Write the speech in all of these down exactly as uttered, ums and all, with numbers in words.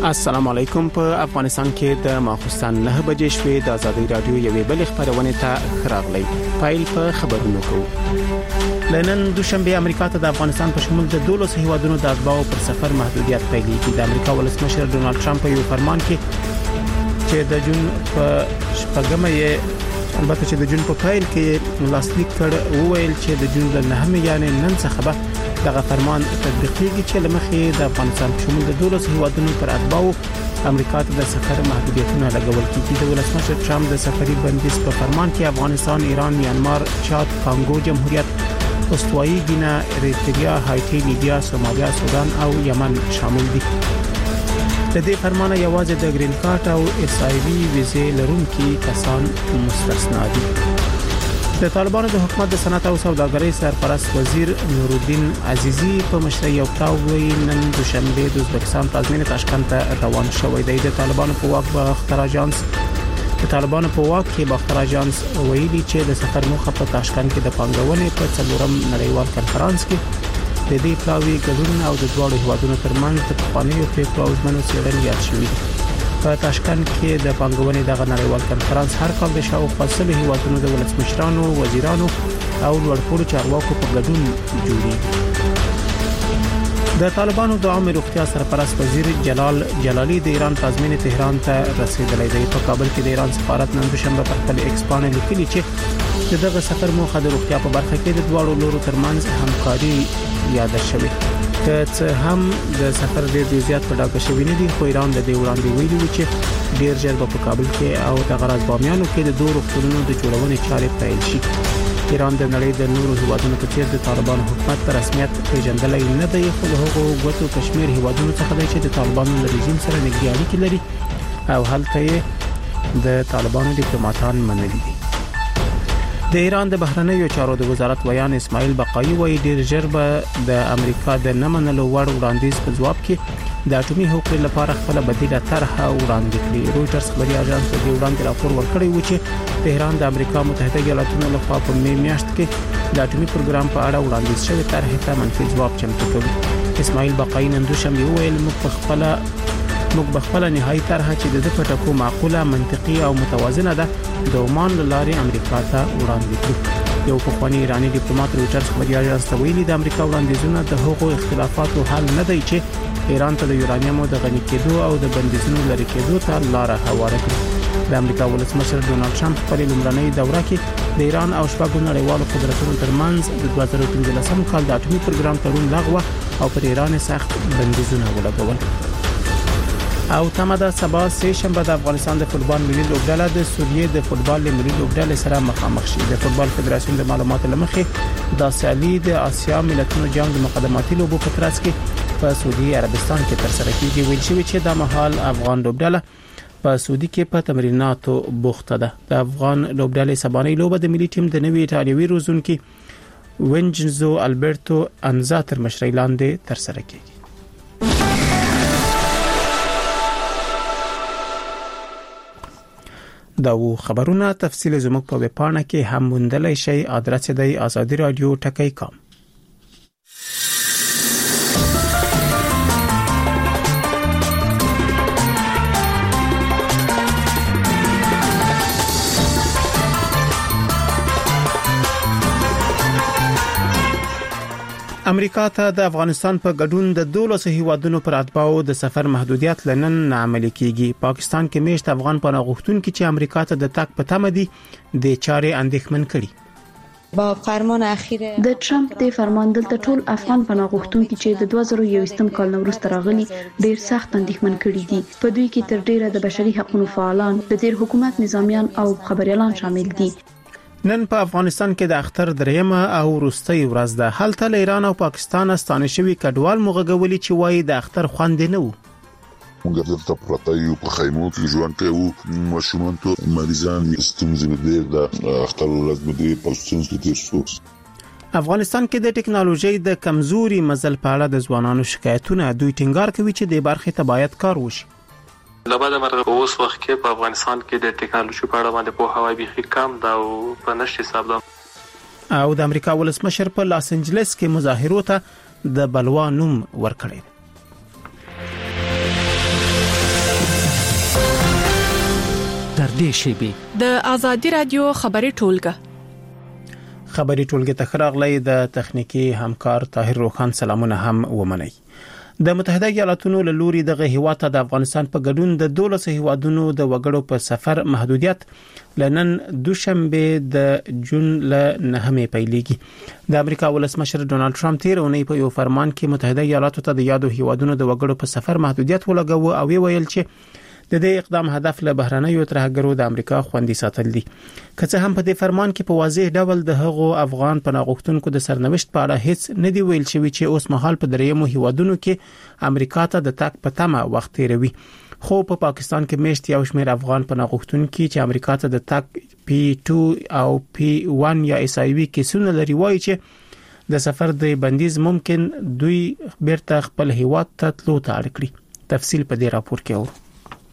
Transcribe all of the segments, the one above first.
السلام علیکم. په افغانستان کې د ماخوستن نه بجې شوې د آزادۍ رادیو یوې بل خبرونه ته خراغلی فایل په خبرونو کو لنن دوشنبه امریکا ته د افغانستان په شمول د دولس هیوادونو د اتباعو پر سفر محدودیت پیلېږي. د امریکا ولسمشر ډونالد ټرمپ یو فرمان کې چې د جون په شپږمه یې البته چې د جون په پایل کې لاسلیک کړ وویل چې د جون د نهمه یعنی نن څخه به دغه فرمان تطبیقېږي چې لمخې د افغانستان په شمول د دولس هیوادونو پر اتباعو امریکا ته د سفر محدودیتونه لګول کیږي. د ولسمشر ټرمپ د سفري بندیز په فرمان کې افغانستان، ایران، میانمار، چاد، کانګو جمهوریت، استوایي ګینا، اریتریا، هایټي، لیبیا، سومالیا، سودان او یمن شامل دي. د دې فرمان یوازې د گرین کارت او اس آی وی ویزې لرونکي کسان مستثنا دي. د طالبانو د حکومت د صنعت او سوداګرۍ سرپرست وزیر نورالدین عزیزی په مشرۍ یو تاوی نن دوشنبه د ازبکستان پلازمینه تاشکند ته روان شوی دی. د طالبانو په واک باختر اژانس د طالبانو په واک کې باختر اژانس ویلي چې د سفر موخه په تاشکند کې د پانګونې په څلورم نړیوال کنفرانس کې د دې پلاوی ګډون او د دوه هیوادونو ترمنځ د پخوانیو پریکړو او ژمنو څېړل یاد شوی دی. په تاشکند کې د پانګونې دغه نړیوال کنفرانس هر کال د شاوخوا سلو هیوادونو د ولسمشرانو، وزیرانو او لوړپوړو چارواکو په ګډون جوړیږي. د طالبانو د عامه روغتیا سرپرست وزیر جلال جلالی د ایران پلازمینه تهران ته رسیدلی دی. په کابل کې د ایران سفارت نن دوشنبه پر خپل ایکس باندې لیکلي چې دغه سفر موخه د روغتیا په برخه کې د دوه لورو ترمنځ همکاري یاد شوه. که څه هم د سفر ډیر زیات په ډاګه شوی نه دی، خو ایران د دې وړاندې ویلي چې ډیر ژر په کابل کې او د غرض بامیانو کې د دوه روغتونونو د جوړونې چارې پیل شي. ایران د نړۍ د نورو هیوادونو په څیر د طالبانو حکومت په رسمیت پیژندلای نه دی، خو له هغو غوټو کشمیر هیوادونو څخه دی چې د طالبانو له رژیم سره نږدې اړیکې لري او هلته یې د طالبانو ډیپلوماټان منلي دي. د ایران د بهرنیو چارو د وزارت ویان اسماعیل بقایي وایي ډیر ژر به د امریکا د نمنلو وړ وړاندیز په جواب کې د اټومي حقوقو لپاره خپل بدیله طرحه وړاندې کړې. رويټرز خبري اژانس د دې وړاندې راپور ورکړی و چې تهران د امریکا متحده ایالاتونو لخوا په می میاشت کې د اټومي پروګرام په اړه وړاندیز شوی طرحه ته منفي جواب چمتو کړ. اسماعیل بقایي نن دوشنبه ویل موږ په خپل موږ بخپله نهایی طرحه چې د پټکو معقوله، منطقي او متوازنه ده د عمان لارې امریکا ته وړاندې کړو. یو پخوانی ایرانی ډیپلوماټ رويټرز خبري اژانس ته ویلي د امریکا وړاندیزونه د هغو اختلافاتو حل نه دی چې ایران ته د یورانیوم د غني کېدو او د بندیزونو لري کېدو ته لار هواره کړي. د امریکا ولسمشر ډونالد ټرمپ په لومړنۍ دوره کې د ایران او شپږو نړیوالو قدرتونو ترمنځ د دوه زره پنځلسم کال د اټومي پروګرام تړون لغوه او پر ایران سخت بندیزونه ولګول. او تمه سبا سه شنبه د افغانستان د فوتبال ملي لوبډله د سوریې د فوتبال ملي لوبډلې سره مخامخ شي. د فوتبال فدراسیون د معلوماتو لمخې د سیالي د آسیا ملتونو جام د مقدماتي لوبو په ترڅ کې په سعودي عربستان کې ترسره کیږي. ویل شوی چې د مهال افغان لوبډله په سعودي کې په تمریناتو بوخته ده. د افغان لوبډلې سبانۍ لوبه د ملي ټیم د نوي ایټالوي روزونکي وینجنزو البرتو انزا تر مشرۍ لاندې ترسره کیږي. دا و خبرونه تفصیل زموږ په ویب پاڼه کې هم موندلای شئ. ادرس دی آزادی رادیو ټکی کام. امریکا ته د افغانستان په ګډون د دولس هیوادونو پر اتباعو د سفر محدودیت لنن عملي کیږي. پاکستان کې میشت افغان پناه غوښتونکي چې امریکا ته د تګ په تمه دي د چارې اندېښمن کړي. با فرمان اخیر د ټرمپ د فرمان دلته ټول افغان پناه غوښتونکي چې د دوه زره یوویشتم کال وروسته راغلي ډیر سخت اندېښمن کړي دي. په دوی کې تر ډیره د بشري حقوقو فعالان، د تیر حکومت نظامیان او خبريالان شامل دي. نن په افغانستان کې د اختر دریمه او وروستۍ ورځ ده. هلته له ایران او پاکستان ستانه شوی کډوال مغږولي چې وایي د اختر خوند نه وو. موږ دلته پراته یو په خیمو کې ژوند کوو. ماشومان ته مریضان ستونزې دي د اختر ورځ باندې په ستونزې کې شو. افغانستان کې د ټکنالوژي د کمزوري مزل په اړه د ځوانانو شکایتونه دوی ټینګار کوي چې د برخې ته باید کار وشي. لباده مرغه په اوس وخت کې په افغانستان کې د ټکنالوژي په اړه باندې په هوای بيخي کم دا او په نشي حساب ده. او د امریکا ولسمشر په لاس انجلس کې مظاهرو ته د بلوا نوم ورکړی. نږدې شي. د آزادي رادیو خبري ټولګه خبري ټولګه تخراغلی د تخنیکی همکار طاهر روخان سلامونه هم ومني. د متحده ایالاتونو له لوري دغه هیواد ته د افغانستان په ګډون د دولس هیوادونو د وګړو په سفر محدودیت لنن دوشنبه د جون ل نهمه پیلېږي. د امریکا ولسمشر ډونالد ټرمپ تیر اونۍ په یو فرمان کې متحده ایالاتو ته د یادو هیوادونو د وګړو په سفر محدودیت ولګاوه او ویل چې د دې اقدام هدف له بهرنیو ترهګرو د امریکا خوندي ساتل دي. که څه هم په دې فرمان کې په واضح ډول د هغو افغان پناهغښتونکو د سرنوشت په اړه هیڅ نه دی ویل شوی چې اوس مهال په دریمو هیوادونو کې امریکا ته د تک په تمه وخت تیروي. خو په پا پاکستان کې مشت یو شمېر افغان پناهغښتونکو چې امریکا ته د تک پی ټو او پی ون یا اس ای وی کیسونه لري وایي چې د سفر د بندیز ممکن دوی بیرته خپل هیواد ته تلو ته اړ کړي. تفصیل په دې راپور کې اورو.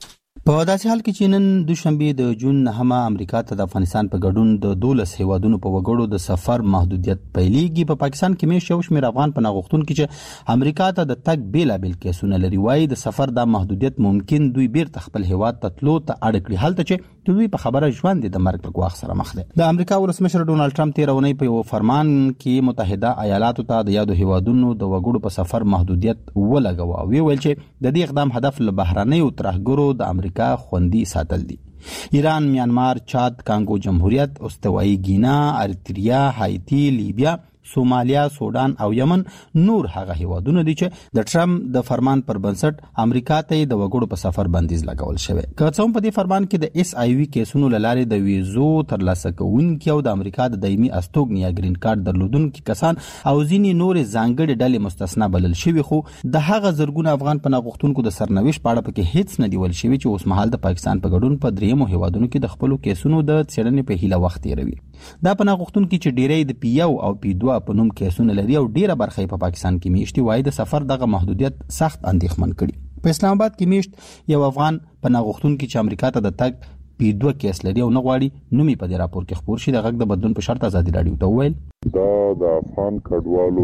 په داسې حال کې چې نن دوشنبه د جون نهمه امریکا ته د افغانستان په ګډون د دولس هیوادونو په وګړو د سفر محدودیت پیلېږي. په پاکستان کې مې شو شمېر افغان پناهغښتونکو چې امریکا ته د تګ بیلابل کیسونه لري وایي د سفر د محدودیت ممکن دوی بیرته خپل هیواد ته تلو ته اړ کړي. حالت چې دوی په خبره ژوند د مرګ په ګواښ سره مخ دي. د امریکا ولسمشر ډونالد ټرمپ تیر اونۍ په یو فرمان کې متحده ایالاتو ته د یادو هیوادونو د وګړو په سفر محدودیت ولګاوه او ویل چې د دې اقدام هدف له بهرنیو ترهګرو د امریکا خوندي ساتل دي. ایران، میانمار، چاد، کانګو جمهوریت، استوایي ګینا، ارتریا، هایتی، لیبیا، سومالیا، سودان او یمن نور هغه هیوادونه دي چې د ټرمپ د فرمان پر بنسټ امریکا ته د وګړو په سفر بندیز لګول شوی. که څه هم په دې فرمان کې د اس ای وی کیسونو لاري د ویزو ترلاسه کوونکي او د امریکا د دایمي استوګنې یا گرین کارت درلودونکي کسان او ځینې نور ځانګړي ډلې مستثنا بلل شوی، خو د هغه زرګونه افغان پناهغښتونکو د سرنوشت په اړه پکې هیڅ نه دی ویل شوی چې اوس مهال د پاکستان په ګډون په دریمو هیوادونو کې د خپل کیسونو د څېړنې په هیله وخت تیروي. دا پناهغښتونکي چې ډیری د پی یو او پی دوه په نوم کیسونه لري او ډیره برخه په پاکستان کې میشتي وای د سفر دغه محدودیت سخت اندېښمن کړي. په اسلام آباد کې میشت یو افغان پناهغښتونکي چې امریکا ته د تګ پی دوه کیس لري او نه غواړي نومي په دې راپور کې خبر شي. د غږ د بدلون په شرط ازادي رادیو ته ویل دا د افغان کډوالو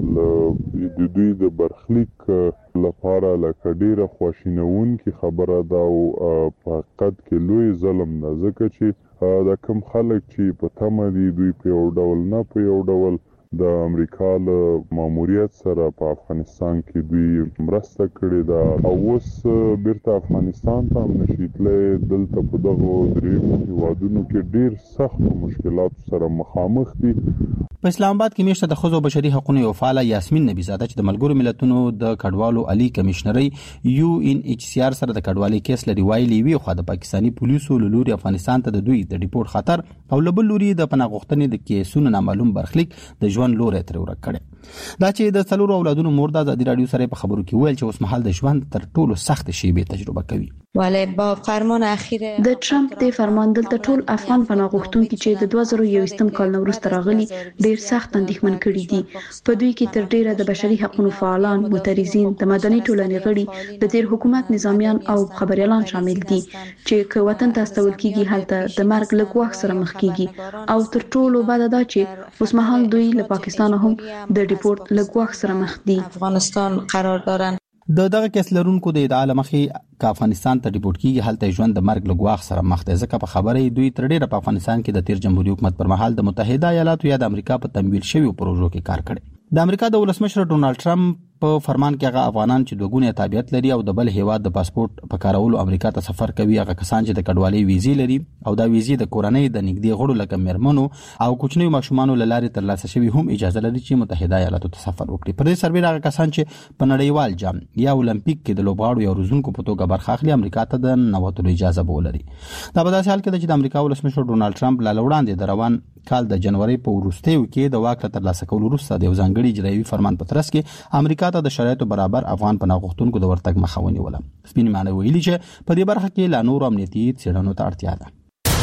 د دوی د برخلیک لپاره لکه ډیره خواشینونکې خبره ده او په حقیقت کې لوی ظلم ده، ځکه چې دا کم خلک چې په تمه دي دوی په یو ډول نه په یو ډول د امریکا له ماموریت سره په افغانستان کې دوی مرسته کړې ده او اوس بیرته افغانستان ته هم نشي تللی. دلته په دغو دریمو هیوادونو کې ډیر سختو مشکلاتو سره مخامخ دي. په اسلام آباد کې میشته د ښځو بشري حقوقو یو فعال یاسمین نبی زاده چې د ملګرو ملتونو د کډوالو عالی کمشنري یو ان ایچ سی آر سره د کډوالۍ کیس لري ویلي وی خو د پاکستاني پولیسو له لوري افغانستان ته د دوی د ریپورت خطر او له بل لوري د پناهغښتنې د کیسونو نامعلوم برخلیک د ژوند لوري تر ورک کړي. دا چې د څلورو اولادونو مور د ازادي رادیو سره په خبرو کې ویل چې اوس مهال د ژوند تر ټولو سخت شیبې تجربه کوي. ولی با فرمان اخیر د ټرمپ د فرمان دلته ټول افغان پناهغښتونکو چې د دوه زره یوویشتم کال وروسته راغلي ډیر سخت اندېښمن کړي دي. په دوی کې تر ډیره د بشري حقوقو فعالان، معترضین، د مدني ټولنې غړي، د تیر حکومت نظامیان او خبريالان شامل دي چې که وطن ته استول کیږي هلته د مرګ له ګواښ سره مخ کیږي. او تر ټولو بد دا چې اوس مهال دوی له پاکستان هم د ریپورت له ګواښ سره مخ دي. افغانستان قرار دارن. د دغه کیس لرونکو د ادعا لمخې که افغانستان ته ریپورت کیږي هلته ژوند د مرګ له ګواښ سره مخ دی، ځکه په خبرې دوی تر ډیره په افغانستان کې د تیر جمهوریت حکومت پر مهال د متحده ایالاتو یا د امریکا په تمویل شویو پروژو کې کار کړی. د امریکا د ولسمشر ډونالد ټرمپ په فرمان کې هغه افغانان چې دوګونه تابعیت لري او د بل هیواد د پاسپورت په کارولو امریکا ته سفر کوي، هغه کسان چې د کډوالۍ ویزې لري او دا ویزې د کورنۍ د نږدې غړو لکه میرمنو او کوچنیو ماشومانو له لارې ترلاسه شوي هم اجازه لري چې متحده ایالاتو ته سفر وکړي. پر دې سربېره هغه کسان چې په نړیوال جام یا اولمپیک کې د لوبغاړو یا روزونکو په توګه برخه اخلي امریکا ته د ننوتلو اجازه به ولري. دا په داسې حال کې ده چې د امریکا ولسمشر ډونالد ټرمپ لا وړاندې د روان کال د جنوري په وروستیو کې د واک ترلاسه کولو وروسته د یو ځانګړي اجرایي فرمان په ترڅ کې امریکا ته د شرایطو برابر افغان پناهغښتونکو د ورتګ مخه ونیوله. سپین معنی ویلي چې په دې برخه کې لا نور امنیتي څېړنو ته اړتیا ده.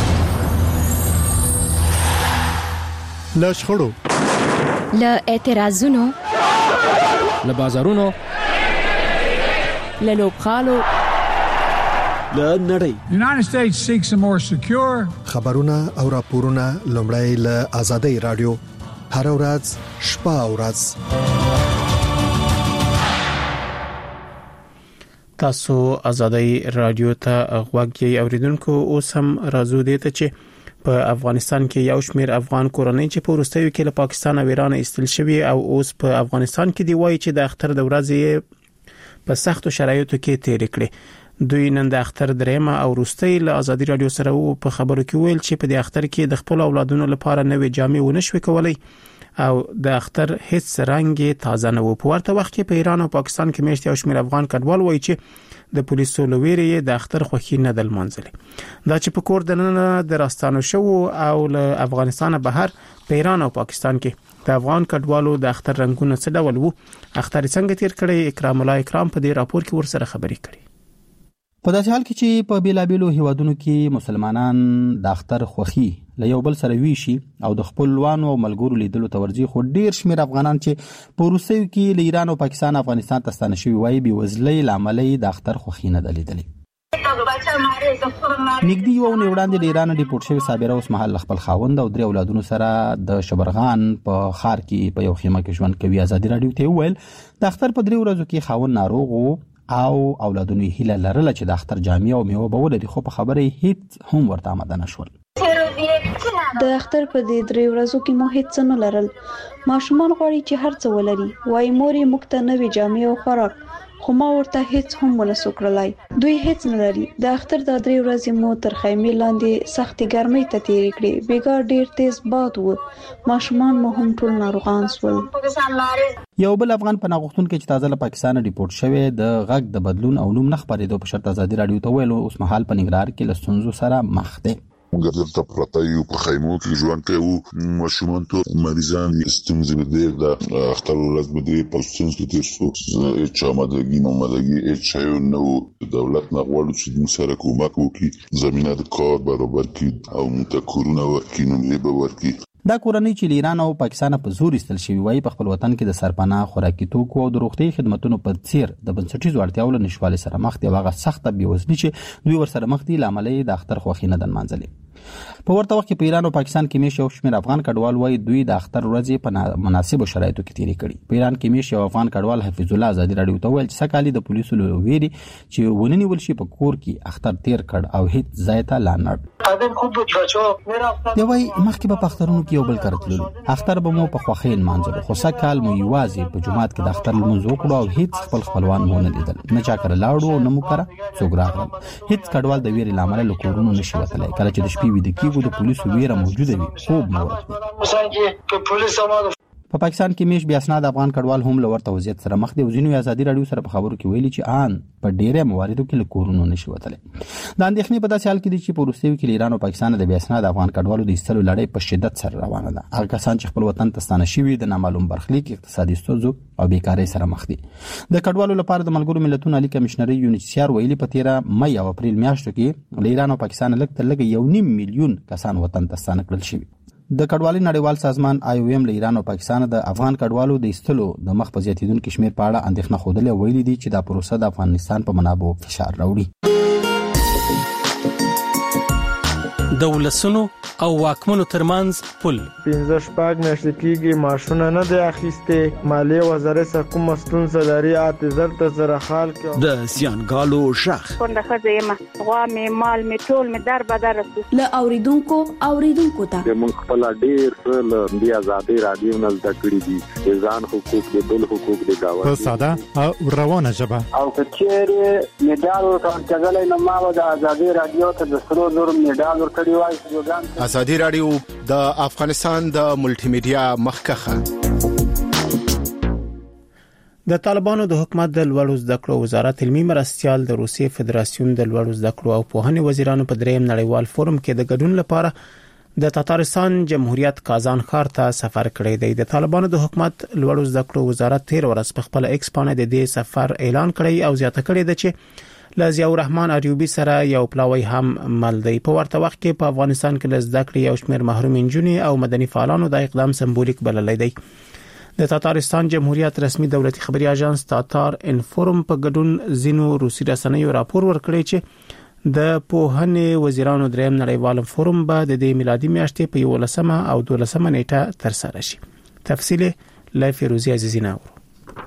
له شخړو، له اعتراضونو، له بازارونو، له لوبغالو، له نړۍ. United States seeks a more secure خبرونه او راپورونه لومړی له آزادۍ رادیو هر ورځ شپه او ورځ. تاسو ازادي رادیو ته غوږی اوریدونکو اوس هم راځو دي ته چې په افغانستان کې یو شمېر افغان کورنۍ چې په وروستیو کې له پاکستان او ایران ایستل شوی او اوس په افغانستان کې دی وایي چې د اختر د ورځې په سختو شرایطو کې تیر کړي. دوی نن د اختر درېمه او وروستۍ له ازادي رادیو سره په خبرو کې ویل چې په دې اختر کې د خپل اولادونو لپاره نوې جامې ونشوي کولای او د اختر هیڅ رنګ تازه نه و. په ورته وخت کې په ایران او پاکستان کې میشت یو شمېر افغان کډوال وایي چې د پولیسو لویری د اختر خوښي نه دل منځلي دا چې په کور دننه د راستانو شو او له افغانستان بهر په ایران او پاکستان کې د افغان کډوالو د اختر رنگونه څه ډول وو. اختر څنګه تیر کړي اکرام الله اکرام په دې راپور کې ورسره خبرې کړي. په داسې حال کې چې په بیلابیلو هیوادونو کې مسلمانان د اختر خوښي له یو بل سره ویشي او د خپل لوانو او ملګرو لیدلو ته ورځي، خو ډیر شمیر افغانان چې په روسیو کې له ایران او پاکستان افغانستان ته ستانه شوي وایي بې وزلۍ له امله د اختر خوښي نه ده لیدلې. نږدې یو ونې وړاندې د ایران ډیپورټ شوی صابره اوس مهال خپل خاوند او درې اولادونو سره د شبرغان په ښار کې په یو خیمه کې ژوند کوي. ازادي رادیو ته ویل د اختر په درې ورځو کې خاوند ناروغ وو او اولادونو هیله لرله چې د اختر جامې او میوه به ولري، خو په خبره هیڅ هم ورته آماده نشول. د اختر په دې درې ورځو کې مو هیڅ نه لرل. ماشومان غواړي چې هر څه ولري، وای مور یې موږ ته نوې جامې او خوراک، خو ما ورته هیڅ هم ونسو کړلای. دوی هیڅ نه لري. د اختر د درې ورځې مو تر خیمې لاندې سختي ګرمۍ ته تیرې کړې. بیګا ډیر تیز باد و، ماشومان مو هم ټول ناروغان شول. یو بل افغان پناه غوښتونکي چې تازه له پاکستان ډیپورټ شوی د غږ د بدلون او نوم نه خبرېدو په شرط ازادي رادیو ته ویل اوس مهال په ننګرهار کې له ستونزو سره مخ دی. موږ دلته پراته یو په خیمو کې ژوند کوو، ماشومان ټول مریضان ستونزې ډېر د اختر ورځ به دې په ستونزو کې تېر شو. هېڅ آمادګي نه آمادګي هېڅ شی نه و. دولت نه غواړو چې موږ سره کومک وکړي، زمینه د کار برابر کړي او موږ ته کورونه ورکړي، نمرې به ورکړي. دا کورنۍ چې ایران او پاکستان په زور ایستل شوی وایي په خپل وطن کې د سرپناه، خوراکي توکو او د روغتي خدماتو په څیر د بنسټیزو اړتیاوو له نشوالي سره مخ دي. هغه سخته بېوزلي چې دوی ورسره مخ دي لامل یې د اختر خوښي نه ده منځلې. په ورته وخت کې په ایران او پاکستان کې میش یو شمېر افغان کډوال وایي دوی د اختر ورځې په مناسبو شرایطو کې تیرې کړي. په ایران کې میش یو افغان کډوال حفیظ الله ازادي رادیو ته ویل چې سکالي د پولیسو له ویري چې وننیول شي په کور کې اختر تیر کړ او هیڅ ځای ته لا نه. دی وایي مخکې به په اخترونو کې یو بل کرتللو، اختر به مو په خوښۍ نمانځلو، خو سکال مو یوازې په جومات کې د اختر لمونځ وکړو او هیڅ خپل خپلوان مو نه لیدل، نه چا کره لاړو او نه مو کره څوک راغلل. هیڅ کډوال د ویرې له امله له کورونو نشي وتلی. کله چې د شپې ویده کېږو د پولیسو ویره موجوده وي، خوب مو ورته. په پاکستان کې میش بیا اسناد افغان کډوال هم له ورته وضعیت سره مخ دي. ځینو ازادي رادیو سره په خبرو کې ویلي چې آن په ډیره مواردو کې له کورونو نشي وتلی. د اندېښنې په داسې حال کې دي چې په وروستیو کې ایران او پاکستان د بیا اسناد افغان کډوالو د ایستلو لړۍ په شدت سره روانه ده. هغه کسان چې خپل وطن ته ستانه شوي د نامعلوم برخلیک، اقتصادي ستونزو او بیکارۍ سره مخ دي. د کډوالو لپاره د ملګرو ملتونو عالی کمشنري یونیسیار ویلي په تیره مې او اپریل میاشتو کې له ایران او پاکستان لږ تر لږه یو نیم میلیون کسان وطن ته ستانه کړل شوي. د کډوالۍ نړیوال سازمان آی او ایم له ایران او پاکستان د افغان کډوالو د ایستلو د مخ په زیاتیدونکو شمیر په اړه اندېښنه خوده ویلي دي چې دا پروسه د افغانستان په منابعو فشار راوړي. د ولسونو او واکمنو ترمنځ پل پنځه شپږ میاشتې کېږي ماشونه نه دی اخیستې. مالیې وزارت څخه کومه ستونزه لري اته زر ته زره خال کې د زیانګالو شخ څنګه ښځه یم غوا مې مال مې ټول مې در بدر رسو له اوریدونکو اوریدونکو ته موږ خپل ډیر څه له دې آزادي رادیو نه زده کړی دي، ځان حقوق دي، بل حقوق دي دا په ساده او روانه ژبه. او کچېره میډال ورکړل نو ما د آزادي رادیو ته د سرو زر میډال ورکړی وای. ازادي رادیو د افغانستان د ملټي میډیا مخکخه. د طالبانو د حکومت د لوړو زده کړو وزارت علمي مرستيال د روسیې فدراسیون د لوړو زده کړو او پوهنې وزیرانو په دریم نړیوال فورم کې د ګډون لپاره د تاتارستان جمهوریت کازان ښار ته سفر کړی دی. د طالبانو د حکومت لوړو زده کړو وزارت تیر ورځ په خپل ایکس باندې د دې سفر اعلان کړی او زیاته کړی دی چې لزیاء الرحمن ایوبی سره یو پلاوی هم مل دی. په ورته وخت کې په افغانستان کې لزده کړې یو شمېر محروم انجونې او مدني فعالانو د اقدام سمبولیک بللی دی. د تاتارستان جمهوریت رسمي دولتي خبري اژانس تاتار انفورم په ګډون زینو روسي رسنیو راپور ورکړی چې د پوهنې وزیرانو دریم نړیوال فورم به د دې میلادي میاشتې په یولسمه او دولسمه نیټه ترسره شي. تفصیل له فیروزی عزیزی نو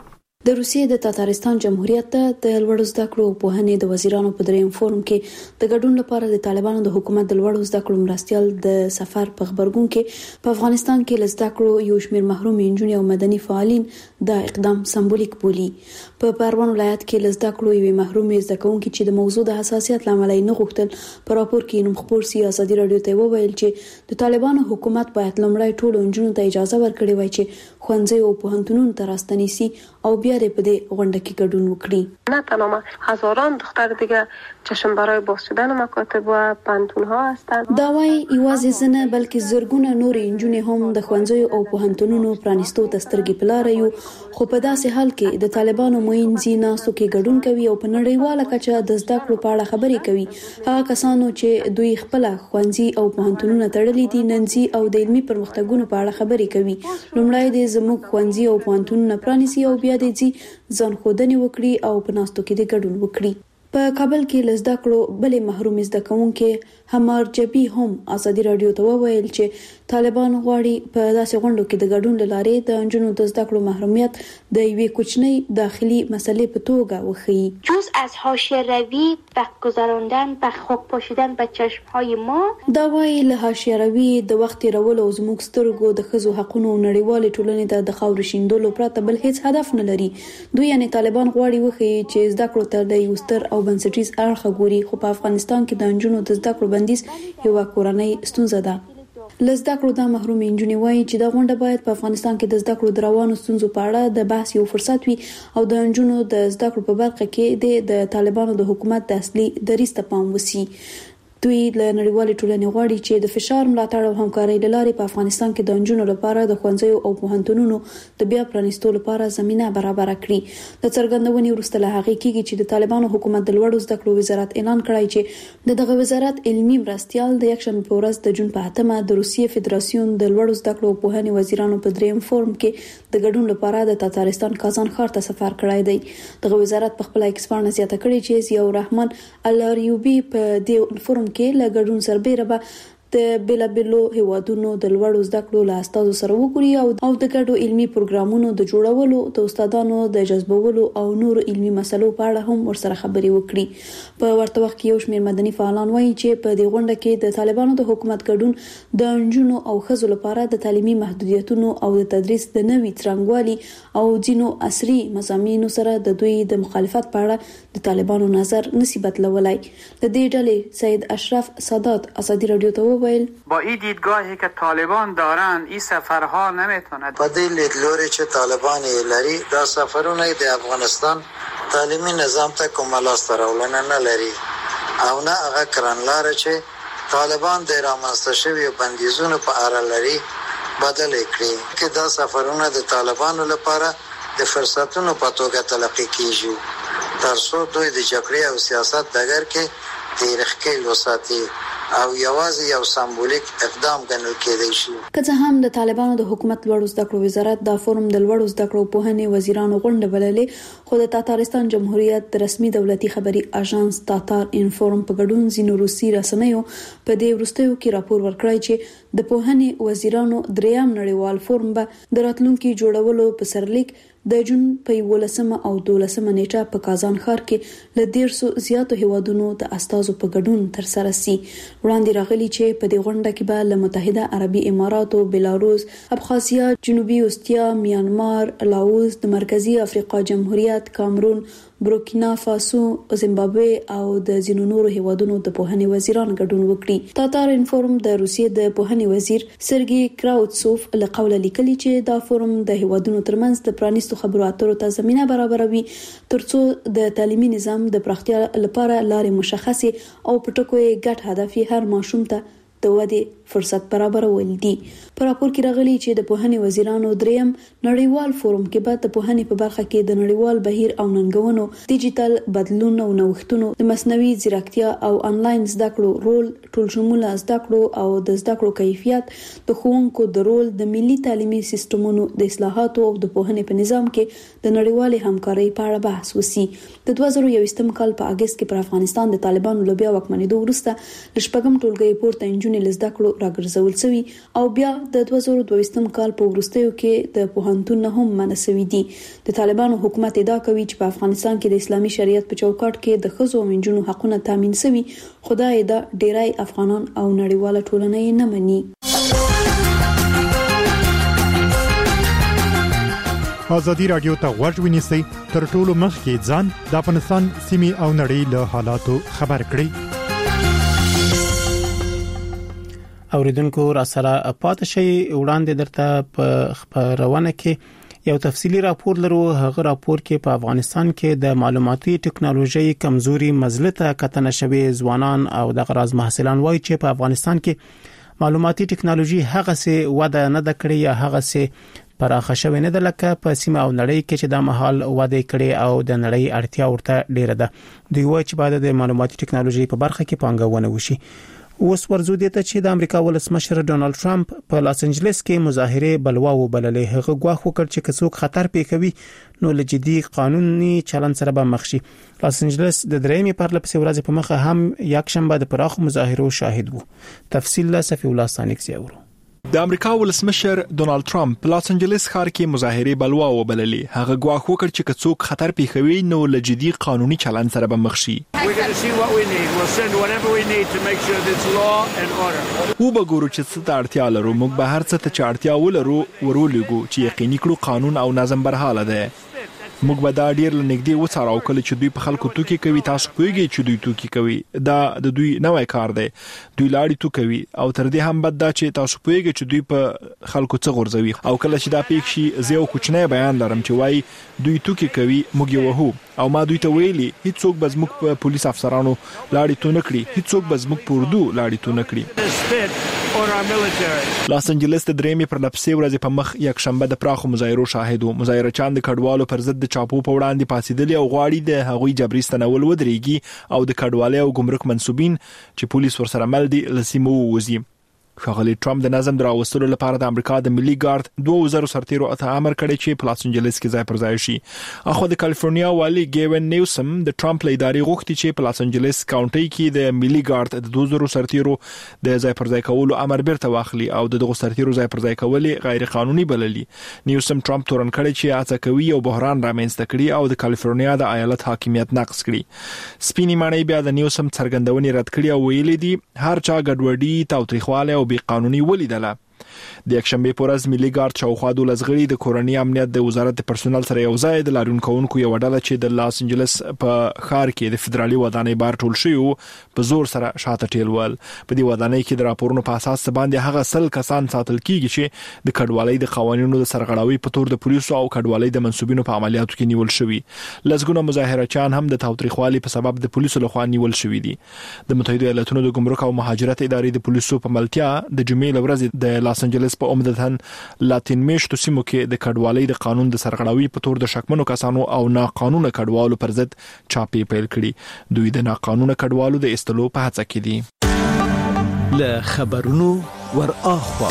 د روسیې د تاتارستان جمهوریت د لوړو زده کړو او پوهنې د وزیرانو په دریم فورم کې د ګډون لپاره د طالبانو د حکومت د لوړو زده کړو مرستيال د سفر په خبرګون کې په افغانستان کې لزده کړو یو شمېر محروم انجونې او مدني فعالین د اقدام سمبولیک بولي. په پروان ولایت کې لزده کړو یو محروم زده کوونکي چې د موضوع د حساسیت لامل نه غوښتل په راپور کې نوم خبر سیاسي رادیو ته وویل چې د طالبانو حکومت باید لومړی ټول انجونو ته اجازه ورکړي وای چې خوانځي او پوهنتونونو ته راستنیسي او بیا دې په دې غونډه کې ګډون وکړي. نه تنها هزاران دختر دیگه چشم برای باز شدن مکاتب و پانتونها هستند. دا وايي یوازې زنه بلکې زرګونه نور انجونې هم د خوانځي او پوهنتونونو پرانیستو تسترګي پلار یو خو په داسې حال کې د طالبانو موینځي ناسو کې ګډون کوي او په نړیواله کچه د زده کړو په اړه خبرې کوي. هغه کسانو چې دوی خپل خوانځي او پوهنتونونو تړلې دي ننځي او د علمي پرمختګونو په اړه خبرې کوي. لومړی د زموږ خوانځي او پوهنتونونو پرانیسي او بیا د ځي ځان خودنی وکړي او په ناستو کې د ګډون وکړي. په کابل کې لزده کړو بلې محروم زده کوونکې همار جبي هم ازادي رادیو ته وویل چې طالبان غواړي په داسې غونډو کې د ګډون لارې د انجونو د زده کړو محرومیت د یوې کوچنۍ داخلي مسلې په توګه وښیي. جز از حاشیه روی وقت گذراندن و خاک پاشیدن به چشمهای ما دا وايي له حاشیه روی د وخت تیرولو او زموږ سترګو د ښځو حقونو نړیوالې ټولنې د خاورې شیندلو پرته بل هیڅ هدف نه لري. دوی یعنی طالبان غواړي وښیي چې زده کړو ته د یو ستر او بنسټیز اړخ ګوري خو په افغانستان کې د انجونو د زده کړو بندیز یو کورنۍ ستونزه ده. لزده کړو د محروم انجونې وایي چې دا غونډه باید په افغانستان کې د زده کړو د روانو ستونزو په اړه د بحث یو فرصت وي او د انجونو د زده کړو په برخه کې د طالبانو د حکومت د اصلي دریځ ته پام وشي. دوی له نړیوالې ټولنې غواړي چې د فشار ملاتړ او همکارۍ لارې په افغانستان کې د انجونو لپاره د ښوونځیو او پوهنتونونو د بیا پرانیستو لپاره زمينه برابر کړي. د څرګندونې وروسته له هغه کېږي چې د طالبانو حکومت د لوړو زده کړو وزارت اعلان کړی چې دغه وزارت علمي مرستيال د یکشنبه په ورځ د جون په اتمه د روسیې فدراسیون د لوړو زده کړو او پوهنې وزیرانو په دریم فورم کې د ګډون لپاره د تاتارستان کازان ښار ته سفر کړی دی. دغه وزارت په خپل ایکس باندې زیاته کړې چې ضیاء الرحمن الاریوبي په دې فورم کې له ګډون سربېره به د بیلابیلو هیوادونو د لوړو زده کړو له استادو سره وګوري او د ګډو علمي پروګرامونو د جوړولو د استادانو د جذبولو او نور علمي مسلو په اړه هم ورسره خبرې وکړي. په ورته وخت کې یو شمېر مدني فعالان وایي چې په دې غونډه کې د طالبانو د حکومت ګډون د انجونو او ښځو لپاره د تعلیمي محدودیتونو او د تدریس د نوي څرنګوالي او ځینو عصري مضامینو سره د دوی د مخالفت په اړه د طالبانو نظر نسی بدلولای. د دې ډلې سید اشرف سادات ازادي رادیو ته با این دیدگاهی که طالبان دارن این سفرها نمیتوند با دې لیدلوري چې طالبان یې لري دا سفرونه د افغانستان تعلیمي نظام ته کومه لاسته راوړنه نه لري او نه هغه کړنلاره چې طالبان د رامنځته شویو بندیزونو په اړه لري بدل کړي چې دا سفرونه د طالبانو لپاره د فرصتونو په توګه تلقي کیږي تر څو دوی د جګړې او سیاست دګر کې تاریخ کې وساتي او یوازې یو سمبولیک اقدام ګڼل کېدای شي. که څه هم د طالبانو د حکومت لوړو زده کړو وزارت دا فورم د لوړو زده کړو پوهنې وزیرانو غونډه بللې خو د تاتارستان جمهوریت د رسمي دولتي خبري اژانس تاتار انفورم په ګډون ځینو روسي رسنیو په دې وروستیو کې راپور ورکړی چې د پوهنې وزیرانو دریم نړیوال فورم به د راتلونکي جوړولو په سرلیک د جون په یولسمه او دولسمه نیټه په کازان ښار کې له ډیر سو زیاتو هیوادونو د استازو په ګډون تر سره سي. وړاندې راغلي چې په دې غونډه کې به له متحده عربي اماراتو، بلاروس، ابخازیا، جنوبي اوستیا، میانمار، لاوس، د مرکزی افریقا جمهوریت، کامرون، بورکینا فاسو، زیمبابوې او د ځینو نورو هیوادونو د پوهنې وزیران ګډون وکړي. تاتار انفورم د روسیې د پوهنې وزیر سرګي کراوتسوف له قوله لیکلي چې دا فورم د هیوادونو ترمنځ د پرانیستو خبرو اترو ته زمينه برابروي ترڅو د تعلیمي نظام د پراختیا لپاره لارې مشخصه او په ټکو یې ګډ هدف هر ماشوم ته د ودې فرصت برابرول دي. په راپور کې راغلي چې د پوهنې وزیرانو دریم نړیوال فورم کې به د پوهنې په برخه کې د نړیوال بهیر او ننګونو، ډیجیټل بدلون او نوښتونو، د مصنوعي ځیرکتیا او انلاین زده کړو رول، ټول شموله زده کړو او د زده کړو کیفیت، د ښوونکو د رول، د ملي تعلیمي سیستمونو د اصلاحاتو او د پوهنې په نظام کې د نړیوال همکارۍ په اړه بحث وسی. د دوه زره یوولسم کال په اگست کې پر افغانستان د طالبانو لوبیا وکمنېدو وروسته لشپږم ټولګي پورته انجونې لزده کړو راګرځول شوی او بیا د دوه زره دوه ویشتم کال په وروستیو کې د پوهنتون نه هم منسوي دي. د طالبانو حکومت ادعا کوي چې په افغانستان کې د اسلامي شریعت په چوکاټ کې د ښځو او نجونو حقونه تامین شوي، خدای دا ډیری افغانان او نړیواله ټولنه یې نه مني. ازادي رادیو ته غوږ ونیسئ، تر ټولو مخکې ځان د افغانستان سیمې او نړۍ له حالاتو خبر کړئ. اوریدونکو را سره پاتې شي، وړاندې درته په خبرونه کې یو تفصیلی راپور لرو. هغه راپور کې په افغانستان کې د معلوماتي ټکنالوژي کمزوري مزلته کتنه شوی ځوانان او د غراض محصلان وایي چې په افغانستان کې معلوماتي ټکنالوژي هغه څه وده نه د کړې یا هغه څه پراخه شوی نه د لکه په سیمه او نړۍ کې چې د محل وده کړي او د نړۍ اړتیا ورته ډیره ده. دوی وایي چې بعد د معلوماتي ټکنالوژي په برخه کې پانګونه وشي. اوس ورزو دي ته چې د امریکا ولسمشر ډونالد ټرمپ په لاس انجلس کې مظاهره بلوا وبللې. هغه غواخ وکړ چې کڅوک خطر پیښوي نو لجدي قانوني چلن سره به مخ شي. لاس انجلس د درېمې پرلپسې ورځې په مخه هم یک شنبه د پراخ مظاهرو شاهد وو. تفصیل له صفی الله سانیک زیورو. د امریکا ولسمشر ډونالد ټرمپ په لاس انجلس ښار کې مظاهره بلوا وبللې. هغه غواخ وکړ چې کڅوک خطر پیښوي نو لجدي قانوني چلن سره به مخ شي. و به ګورو چې څه ته اړتیا لرو، موږ به هر څه ته اړتیا ولرو ورولېګو چې یقیني کړو قانون او نظم برحاله ده. موږ به دا ډیر لنګدي وڅارو کله چې دوی په خلکو توکي کوي. تاسو پوهیږئ چې دوی توکي کوي، دا د دوی نوې کار دی. دوی لاړې تو کوي او تر دې هم بد دا چې تاسو پوهیږئ چې دوی په خلکو څه غورځوي. او کله چې دا پیښ شي زه یو کوچنی بیان لرم چې وایي دوی توکي کوي، موږ یې وهو او ما دوی ته ویلي هیڅوک به زموږ په پولیس افسرانو لاړې تو نه کړي، هیڅوک به زموږ په اردو لاړې تو نه کړي. لاس انجلس د درېمې پر لپسې ورځې په مخ یک شنبه د پراخو مظاهرو شاهد وو. مظاهرچان د کډوالو پر ضد د چاپو په وړاندې پاسېدلي او غواړي د هغوی جبري ستنول ودرېږي او د کډوالۍ او ګمرک منسوبین چې پولیس ورسره مل دي له سیمو ووځي. ښاغلي ټرمپ د نظم دراوستلو لپاره د امریکا د ملي ګارد دوه وزرو سرتیرو ته امر کړی چې په لاس انجلس کې ځای پر ځای شي. اخو د کالیفورنیا والي ګیوین نیوسم د ټرمپ له ادارې غوښتي چې په لاس انجلس کاونټي کې د ملي ګارد د دوه وزرو سرتیرو د ځای پر ځای کولو امر بیرته واخلي او دغه سرتیرو ځای پر ځای کول غیر قانوني بللي. نیوسم ټرمپ تورن کړی چې هڅه کوي او بحران رامنځته کړي او د کالیفورنیا د ایالت حاکمیت نقض کړي. سپینی معنی بیا د نیوسم څرګندونې رد کړي او ویلي دي هر چا ګډوډي تاوتریخواله او بې قانوني ولیدله. د یک شنبه په ورځ ملي ګارد شاوخوا دولس غړي د کورنۍ امنیت د وزارت د پرسونل سره یو ځای د لاریون کوونکو یو ډله چې د لاس انجلس په ښار کې د فدرالي ودانۍ بار ټول شوی په زور سره شاته ټیلول. په دې ودانۍ کې د راپورونو په اساس باندې هغه سل کسان ساتل کیږي چې د کډوالۍ د قوانینو د سرغړاوي په تور د پولیسو او کډوالۍ د منسوبینو په عملیاتو کې نیول شوی. لږګونه مظاهرچان هم د تاوتریخوالي په سبب د پولیسو لخوا نیول شوی دي. د متحده ایالاتونو د ګمرک او مهاجرت ادارې د پولیسو په ملتیا د جمعې ورځ د لاس انجلس په عمدتاً لاتین میشتو سیمو کې د کډوالۍ د قانون د سرغړاوي په تور د شکمنو کسانو او ناقانونه کډوالو پر ضد چاپې پیل کړي. دوی د ناقانونه کډوالو د استلو په هڅه کې دي. له خبرونو ور اخوا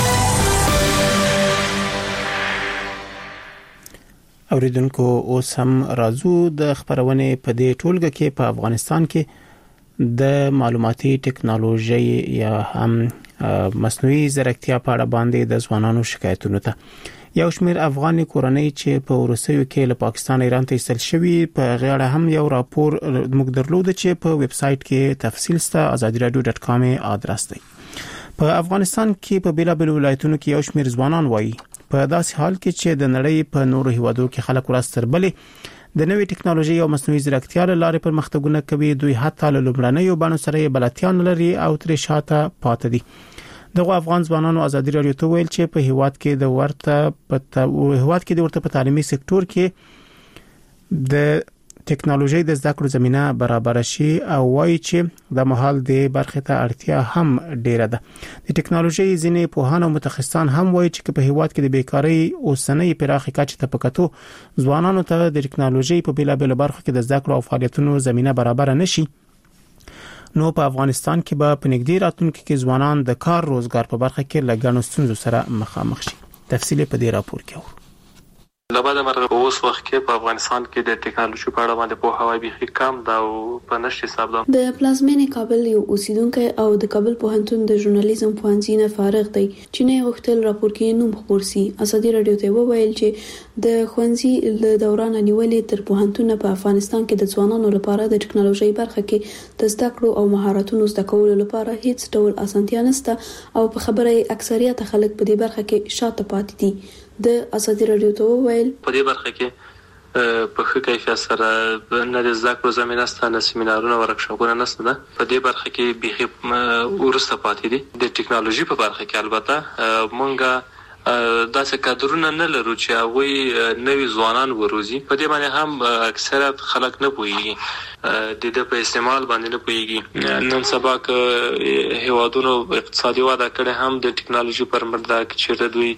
اوریدونکو اوس هم راځو د خبرونه په دې ټولګه کې په افغانستان کې د معلوماتي ټکنالوژي یا هم مصنوعي ځیرکتیا په اړه باندې د ځوانانو شکایتونو ته یو شمېر افغاني کورنۍ چې په روسیو کې له پاکستان ایران ته ایستل شوی په غیړه هم یو راپور موږ درلود چې په ویب سټ کې تفصیل سته azadi radio dot com آدرس دی. په افغانستان کې په بیلا بیل ولایتونو کې یو شمېر ځوانان وایي په داسې حال کې چې د نړۍ په نورو هیوادو کې خلک ورستربلې د نوې ټکنالوژي او مصنوعي ځیرکتیا لپاره پرمختګونه کوي. دوی حتی له لومړنیو بڼو سره بلدتیا نه لري او ترې شاته پاتې دي. دغه افغان ځوانانو ازادي رادیو ته ویل چې په هیواد کې د ورته په هیواد کې د ورته په تعلیمي سکتور کې د ټکنالوژي د زده کړو زمينه برابر شي او وایي چې د مهال د برخه ته اړتیا هم ډیره ده. د ټکنالوژي ځینې پوهان او متخصصان هم وایي چې په هیواد کې د بیکاری اوسنۍ پراخه کچه ته پکاتو ځوانانو ته د ټکنالوژي په بیلا بیل برخو کې د زده کړو او فعالیتونو زمينه برابر نشي نو په افغانستان کې به په نږدې راتلونکي کې ځوانان د کار روزګار په برخه کې لګڼو ستونزو سره مخامخ شي. تفصیل په دې راپور کې لباده مرغه اوس وخت کې په افغانستان کې د ټیکنالوژي په اړه باندې په هواي بيخي کم دا په نشي حساب ده. د پلازمینې کابل یو اوسیدونکو او د کابل پوهنتون د ژورنالیزم پوهنځي نه فارغ دی چې نه غوښتل راپور کې نوم خبر سي. ازادي رادیو ته وویل چې د ښوونځي له دوران نیولې تر پوهنتون په افغانستان کې د ځوانانو لپاره د ټیکنالوژي برخه کې د زده کړو او مهارتونو زده کولو لپاره هیڅ ډول اسانتیا نشته او په خبره اکثریت خلک په دې برخه کې شاته پاتې دي. د ازادي رادیو ته وویل په دې برخه کې په ښه کیفیت سره نه د زده کړو زمينه ستاسو نه سیمینارونه ورکشاپونه نشته ده. په دې برخه کې به ورسته پاتې دي. د ټیکنالوژي په برخه کې البته مونږه داسې کادرونه نه لرو چې هغه نوي ځوانان وروزي. په دې باندې هم اکثریت خلک نه پوهیږي د دې په استعمال باندې نه پوهیږي. نن سبا کې هیوادونو اقتصادي وده کړې هم د ټیکنالوژي پر مټ دا چې دوی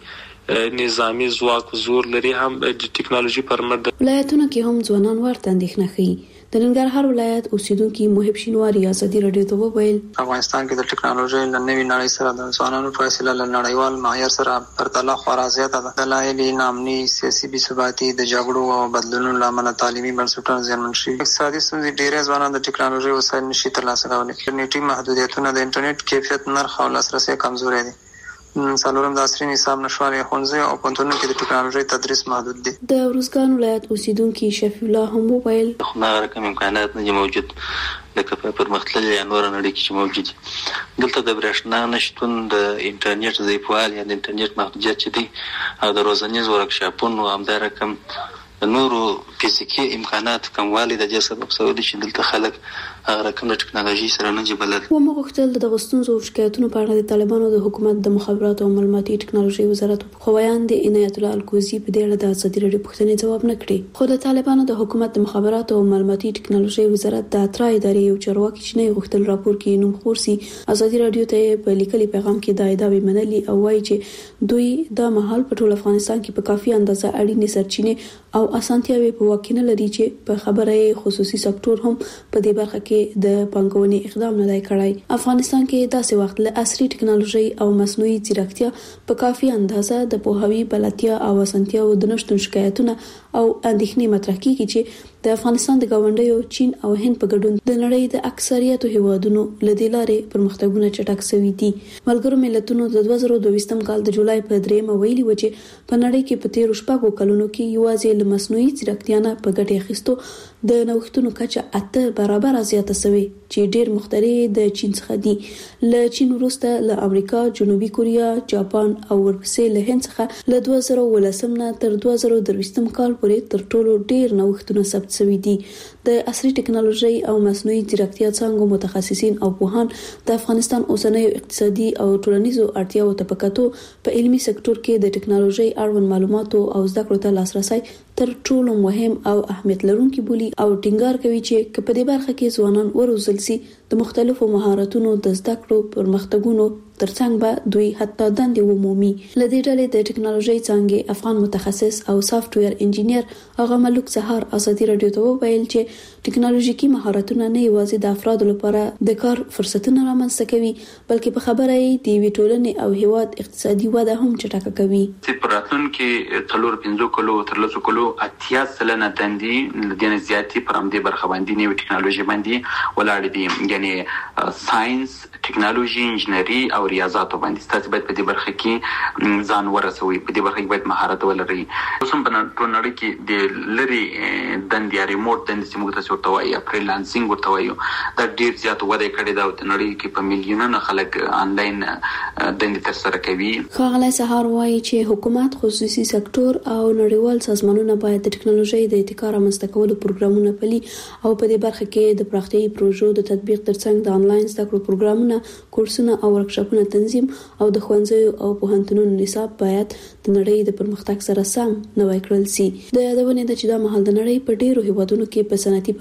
نظامی ځواک زور لري هم د ټیکنالوژي پر مټ. ولایتونو کې هم ځوانان ورته اندېښنه کوي. د ننګرهار ولایت اوسیدونکو محب شینواری ازادي رادیو ته وویل افغانستان کې د ټیکنالوژي د نوي نړۍ سره د ځوانانو فاصله له نړیوال معیار سره پرتله خورا زیاته ده. دلایل نامني سیاسي بې ثباتي د جګړو او بدلونونو لامل تعلیمي بنسټونه زیانمن شوي. اقتصادي ستونزې ډېر ځوانان د ټیکنالوژي وسایل نشي ترلاسه کولی. انټرنیټي محدودیتونه د انټرنیټ کیفیت نرخ او لاسرسي کمزوري دي. څلورم د عصري نظام نشوالي ښوونځي او پوهنتونونو کې د ټیکنالوژي تدریس محدود دي. د ارزګان ولایت اوسیدونکو شفیع الله هم وویل خو هغه کوم امکانات نه موجود لکه په پرمختللي انور نړۍ کې چې موجود دلته د برېښنا نشټون د انټرنیټ ضعیفوالي یا د انټرنیټ محدودیت چې دي او د روزنیز ورکشاپونو هم د رقم نورو فزیکي امکانات کموالی د دې سبب شوی دی چې دلته خلک هغه رقم د ټیکنالوژي سره نه جبلل. و مغوښتل د غستونزو او شکایتونو په اړه د طالبانو د حکومت د مخابراتو او معلوماتي ټیکنالوژي وزارت خوایان د عنایت الله الکوزي په دې اړه د ازادي رادیو پوښتنې جواب نه کړی. خو د طالبانو د حکومت د مخابراتو او معلوماتي ټیکنالوژي وزارت د اترا ادارې یو چارواکي چې نه غوښتل راپور کې نوم خورسي ازادي رادیو ته په لیکلي پیغام کې د ادعای منلي او وایي چې دوی د مهال په ټول افغانستان کې په کافي اندازه اړینې سرچینې او اسانتیاوي په واکینه لري چې په خبره خصوصي سکتور هم په دې برخه کې د پنګونې اقدام نه دی کړی. افغانستان کې داسې وخت له عصري ټیکنالوژي او مصنوعي ځیرکتیا په کافي اندازه د پوهاوی بلدتیا او اسانتیاو د نشټون شکایتونه او اندېښنې مطرح کیږي چې د افغانستان د گاونډیو چین او هند په ګډون د نړۍ د اکثریت هیوادونو لدې لارې پرمختګونه چټک شوي دي. ملګرو ملتونو د دوه زره دوه کال د جولای په دریمه ویلي و چې په نړۍ کې په تیر شپږو کلونو کې یوازې له مصنوعي ځیرکتیا نه په ګټه اخیستو د نوښتونو کچه اته برابر زیاته شوې چې ډېر مختلف د چین څخه دي. له چین وروسته له امریکا، جنوبي کوریا، جاپان او ورپسې له هند څخه له دوه زره ولسم نه تر دوه زره درویشتم کال پورې تر ټولو ډېر نوښتونه ثبت شوي دي. د عصري ټیکنالوژي او مصنوعي ځیرکتیا څنګه متخصصین او پوهان د افغانستان اوسنۍ اقتصادي او ټولنیزو اړتیاو ته پکاتو په علمي سکتور کې د ټیکنالوژي اړوند معلوماتو او زده کړو ته لاسرسي تر ټولو مهم او اهمیت لرونکي بولي او ټینګار کوي چې په دې برخه کې ځوانان وروزل سي د مختلفو مهارتونو د زده کړو پرمختګونو ترڅنګ به دوی حتی دندې ومومي. لدې ډلې د ټیکنالوژي څنګه افغان متخصص او سافټویر انجینیر هغه ملک سهار ازادي رادیو ته وویل چې ټیکنالوژیکي مهارتونه نه یوازې د افرادو لپاره د کار فرصتونه رامنځته کوي بلکې په خبره یې د وی ټولنې او هیواد اقتصادي وده هم چټکه کوي. چې پراتون کې څلور پنځه کلو تر لسو کلو اتیا سلنه دندې لدین زیاتی پر امدې برخه باندې نیو ټیکنالوژي باندې ولاړ دي یعنی ساينس ټیکنالوژي انجینری او ریاضات باندې تاسو باید په دې برخه کې ځان ورسوي په دې برخه کې باید مهارت ولرئ. اوس هم په نړۍ کې د لری دندې یا ریموټ دندې چې موږ تاسو ورته وایو فریلانسینګ ورته وایو دا ډیر زیات وده کړې ده او د نړۍ کې په میلیونونو خلک آنلاین دندې ترسره کوي. خاغلی سهار وایي چې حکومت، خصوصي سکتور او نړیوال سازمانونه باید د ټیکنالوژي د ابتکار رامنځته کولو پروګرامونه پلي او په دې برخه کې د پراختیايي پروژو د تطبیق ترڅنګ د آنلاین زده کړو پروګرامونه، کورسونه او ورکشاپونه تنظیم او د ښوونځیو او پوهنتونونو نصاب باید د نړۍ د پرمختګ سره سم نوی کړل شي. د یادونه ده چې دا مهال د نړۍ په ډیرو هیوادونو کې په صنعتي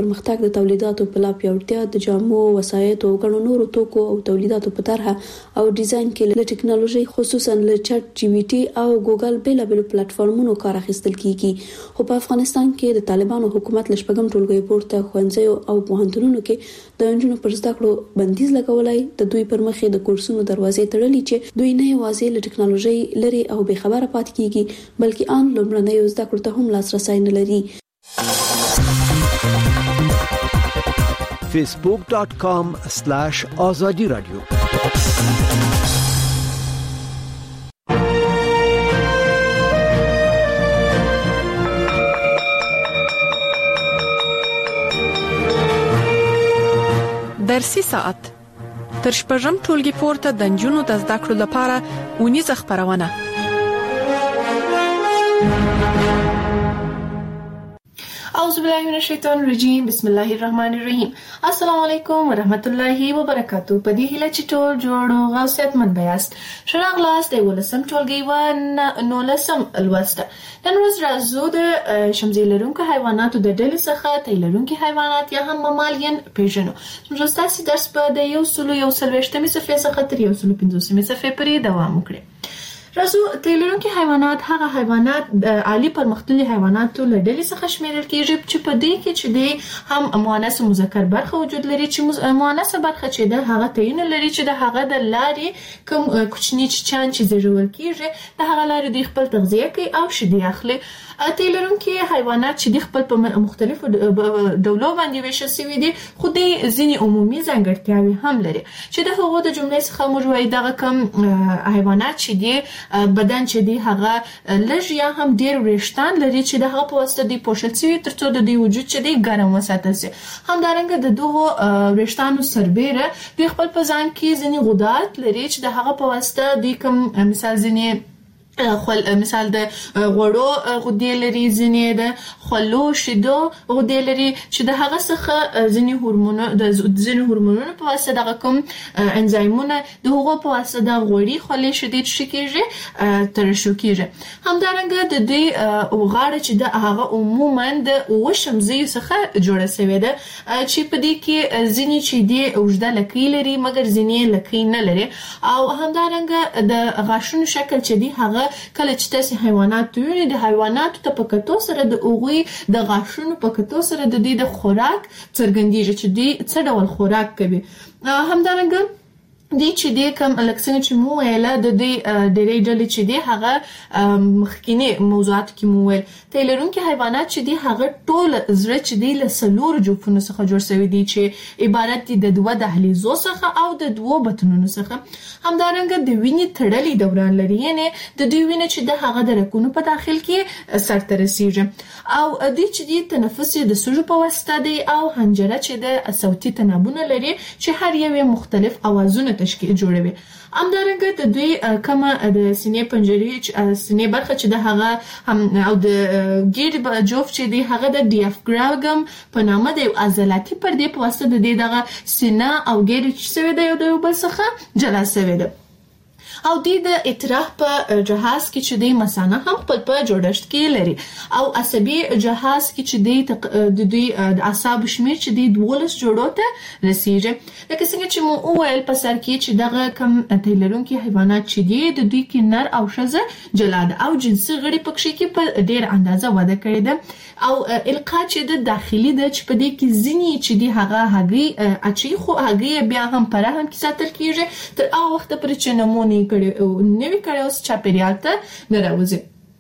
پرمختګ د تولیداتو په لا پیاوړتیا د جامو وسایط او غنو نورو توکو او تولیداتو په طرحه او ډیزاین کې له ټکنالوژي خصوصا له چټ جی پی ټي او ګوګل بیل بیل پلیټفارمونو کار اخیستل کیږي. خو په افغانستان کې د طالبانو حکومت لشپګم ټولګي پورته خوندزي او پوهنتونونو کې د انجونو پر زده کړو بندیز لګولای د دوی پر مخ د کورسونو دروازې تړلې چې دوی نه یوازې له ټکنالوژي لري او به خبره پات کیږي بلکې ان لومړنۍ زده کړو ته هم لاسرسي نه لري. facebook dot com slash azadi radio درسي ساعت تر شپږم ټولګي پورته د انجونو د زده کړو لپاره ونیزه خبرونه. اعوذ بالله من الشیطان الرجیم بسم الله الرحمن الرحیم. السلام علیکم ورحمت الله وبرکاتہ. په دې هیله چې ټول جوړ او غوثیت من بیاست شراغ لاست د ولسم ټولګي و نو لسم الوسته. نن ورځ راځو د شمزي لرونکو حیواناتو د ډلې څخه تیلرونکو حیوانات یا هم ممالین پیژنو. موږ تاسو درس په د یو سلو یو سلويشتمې صفحې څخه تر یو سلو پنځوسمې صفحې پورې دوام وکړي. راځو تیلرونکو حیوانات هغه حیوانات د عالی پرمختللي حیواناتو له ډلې څخه شمیرل کیږي چې په دې کې چې د هم مؤنث مذکر برخه وجود لري چې مؤنث برخه چې د هغه تعین لري چې د هغه د لارې کوم کوچنی چان چې زیږول کیږي د هغه لارې د خپل تغذیه کوي او شیدې اخلي. تیلرونکو حیوانات چې د خپل په مختلفو ډولو باندې ویشل شوي دي خو د ځینې عمومي ځانګړتیاوې هم لري چې د هغو د جملې څخه موږ وایي دغه کوم حیوانات چې دي بدن چې دی هغه لږ یا هم ډیر وریښتان لري چې د هغه په واسطه دی پوښل شوی ترڅو د دې وجود چې دی ګرم وساتل شي. همدارنګه د دوه وریښتانو سربېره د خپل په ځان کې ځینې غدات لري چې د هغه په واسطه دی کوم مثال ځینې خل مثال د غوړو غدې لري ځینې د خلو شیدو غدې لري چې د هغه څخه ځینې هورمون د ځینې هورمونونو په واسطه دغه کوم انزایمونه د هغو په واسطه د غوړي خلې شیدې شکیږي ترشو کیږي. همدارنګه د دې غاړه چې د هغه عموما د وشمزي څخه جوړه شوی ده چې په دې کې ځینې چې دی اوږده لکۍ لري مګر ځینې لکۍ نه لري او همدارنګه د غاښونو شکل چې دی هغه کله چې تاسو حیوانات وینئ د حیواناتو ته په کتو سره د اوغوي د غاښونو په کتو سره د دې د خوراک څرګندېږي چې دوی څه ډول خوراک کوي. همدارنګه دي چې د کوم الکسنه چې مو ویله د دې ډېرې ډلې چې دي هغه مخکینی موضوعات کې مو ویل تیلرونکو حیوانات چې دي هغه ټول زړه چې دي له سلور جوفونو څخه جوړ شوی دي چې عبارت دي د دوه دهلیزو څخه او د دوه بطنونو څخه. همدارنګه د وینې تړلې دوران لري یعنی د دوی وینې چې د هغه د رګونو په داخل کې سرته رسیږي او د چې دي تنفس د سږو په واسطه دی او حنجره چې د صوتي تنابونه لري چې هر یو مختلف اوازونه تشکیل جوړوي. همدارنګه د دوی کومه د سینې پنجرې سینې برخه چې د هغه هم او د ګیډ جوف چې دی هغه د ډیافراګم په نامه د عضلاتي پردې په واسطه د دې دغه سینه او ګیډ چې سوي دی د یو بل څخه جلا سوي دی او د اطراف په جهاز کې چې د مثانه هم خپل په جوړښت کې لري او عصبي جهاز کې چې د د دوی د اعصاب شمیر چې د دولس جوړو ته رسیږي. لکه څنګه چې مو ویل په سر کې چې دغه کم تیلرونکو حیوانات چې دي د دوی کې نر او ښځه جلا ده او جنسي غړي پکې کې په ډیر اندازه وده کړې ده او القا چې د داخلي د چې په دې کې ځینی چې دی هغه هغه اچي خو هغه بیا هم پر هم کې ساتل کیږي تر هغه وخت پرې چې نمونه کړي او نوی کړي اوس چاپیریال ته نه راوځي.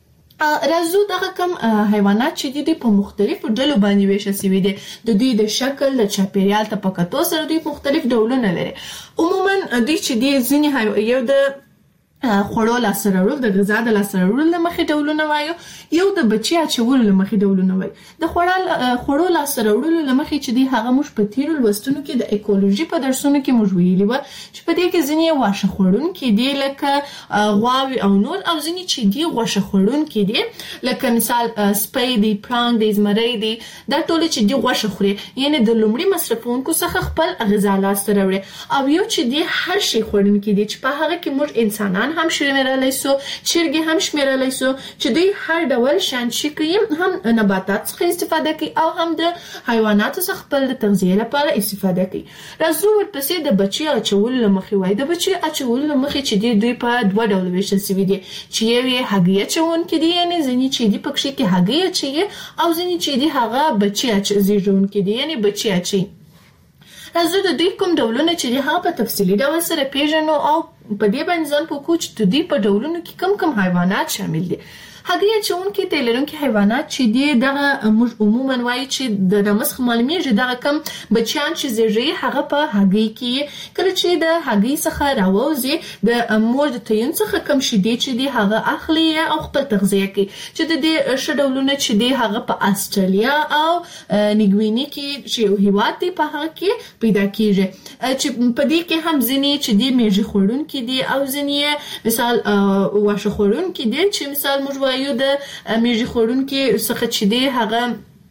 راځو دغه کوم حیوانات چې دي په مختلفو ډلو باندې ویشل شوي دي د دوی د شکل د چاپیریال ته په کتو سره دوی مختلف ډولونه لري. عموما دوی چې دي ځینې یو د خوړو لاسره وړل د غذا د لاسره وړل د مخې ډولونه وایو یو د بچي اچولو له مخې ډولونه وایي. د خوړل خوړو لاسره وړلو له مخې چې دی هغه موږ په تیرو لوستونو کې د ایکولوژي په درسونو کې موږ ویلي و چې په دې کې ځینې واښه خوړونکي دي لکه غواوې او نور او ځینې چې دي غوښه خوړونکي دي لکه مثال سپی دی پړانګ دی زمری دی دا ټول چې دي غوښه خوري یعنی د لومړي مصرفونکو څخه خپل غذا لاسره وړي او یو چې دي هر شي خوړونکي دي چې په هغه کې موږ انسانان ماران هم شمیرلای سو، چرګ هم شمیرلای سو چې دوی هر ډول شانشي کوي، هم نباتات څخه استفاده کوي او هم د حیواناتو څخه خپل تغذیه لپاره استفاده کوي. راځو ورپسې د بچي اچولو مخې وای. د بچي اچولو مخې چې دوی په دوه ډول ویشل شوي دي، چې یو یې هګۍ اچونکي دي، یعنې ځینې چې دي پکښې کې هګۍ اچوي او ځینې چې دي هغه بچي زیږونکي دي، یعنې بچي اچوي. راځو د دوی کوم ډولونه چې دي هغه په تفصیلي ډول سره پیژنو او په دې باندې ځان پوه کړو چې د دوی په ډولونو کې کوم کوم حیوانات شامل دي. هګۍ اچونکي تی لرونکي حیوانات چې دي دغه موږ عموما وایي چې د نمسخ معلومیږي دغه کم بچیان چې زیږي هغه په هګۍ کې کله چې د هګۍ څخه راوځي د مور د تیون څخه کم شیدې چې دي هغه اخلي او خپل تغذیه کوي، چې د دې ښه ډولونه چې دي هغه په استرالیا او نیګویني کې چې یو هیواد دی په هغه کې پیدا کیږي، چې په دې کې هم ځینې چې دي میږي خوړونکي دي او ځینې مثال واښه خوړونکي دي، چې مثال موږ یو د میږي خوړونکي څخه چې دی هغه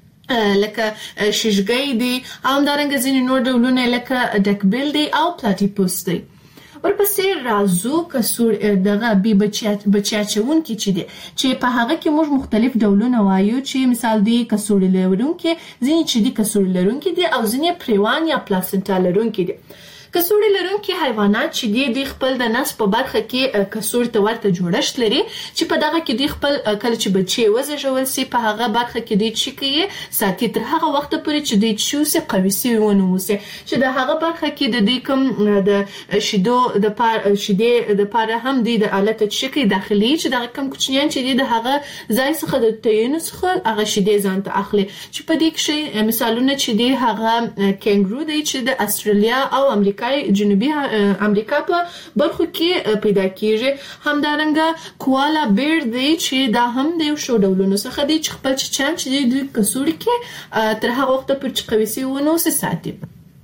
لکه شیشګۍ دی او همدارنګه ځینې نور ډولونه لکه ډکبیل دی او پلاټیپوس دی. ورپسې راځو کسور دغه بي بچي اچونکي چې دي چې په هغه کې موږ مختلف ډولونه وایو، چې مثال دی کسوړي لرونکي، ځینې چې دي کسوړي لرونکي دي او ځینې پریوان یا پلاسنټا لرونکي دي. کسوړي لرونکي حیوانات چې دي دوی خپل د نس په برخه کې کسوړي ته ورته جوړښت لري، چې په دغه کې دوی خپل کله چې بچي وزېږول سي په هغه برخه کې دوی چې کوي ساتي تر هغه وخت پورې چې دوی چوسي قوي سي ونه وسي، چې د هغه برخه کې د دوی کوم د شیدو د پار شیدې د پاره هم دوی د آلت چې کوي داخلي چې دغه کم کوچنیان چې دي د هغه ځای څخه د تیون څخه هغه شیدې ځان ته اخلي، چې په دې کې مثالونه چې دي هغه کینګرو دی چې د استرالیا او امریکا جنوبي امریکا په برخو کې پیدا کیږي. همدارنګه کوالا بیر دی چې دا هم د یو شو ډولونو څخه دی چې خپل چچان چې دی د کسوړي کې تر هغه وخت پورې چې قوي سي ونه وسه ساتي.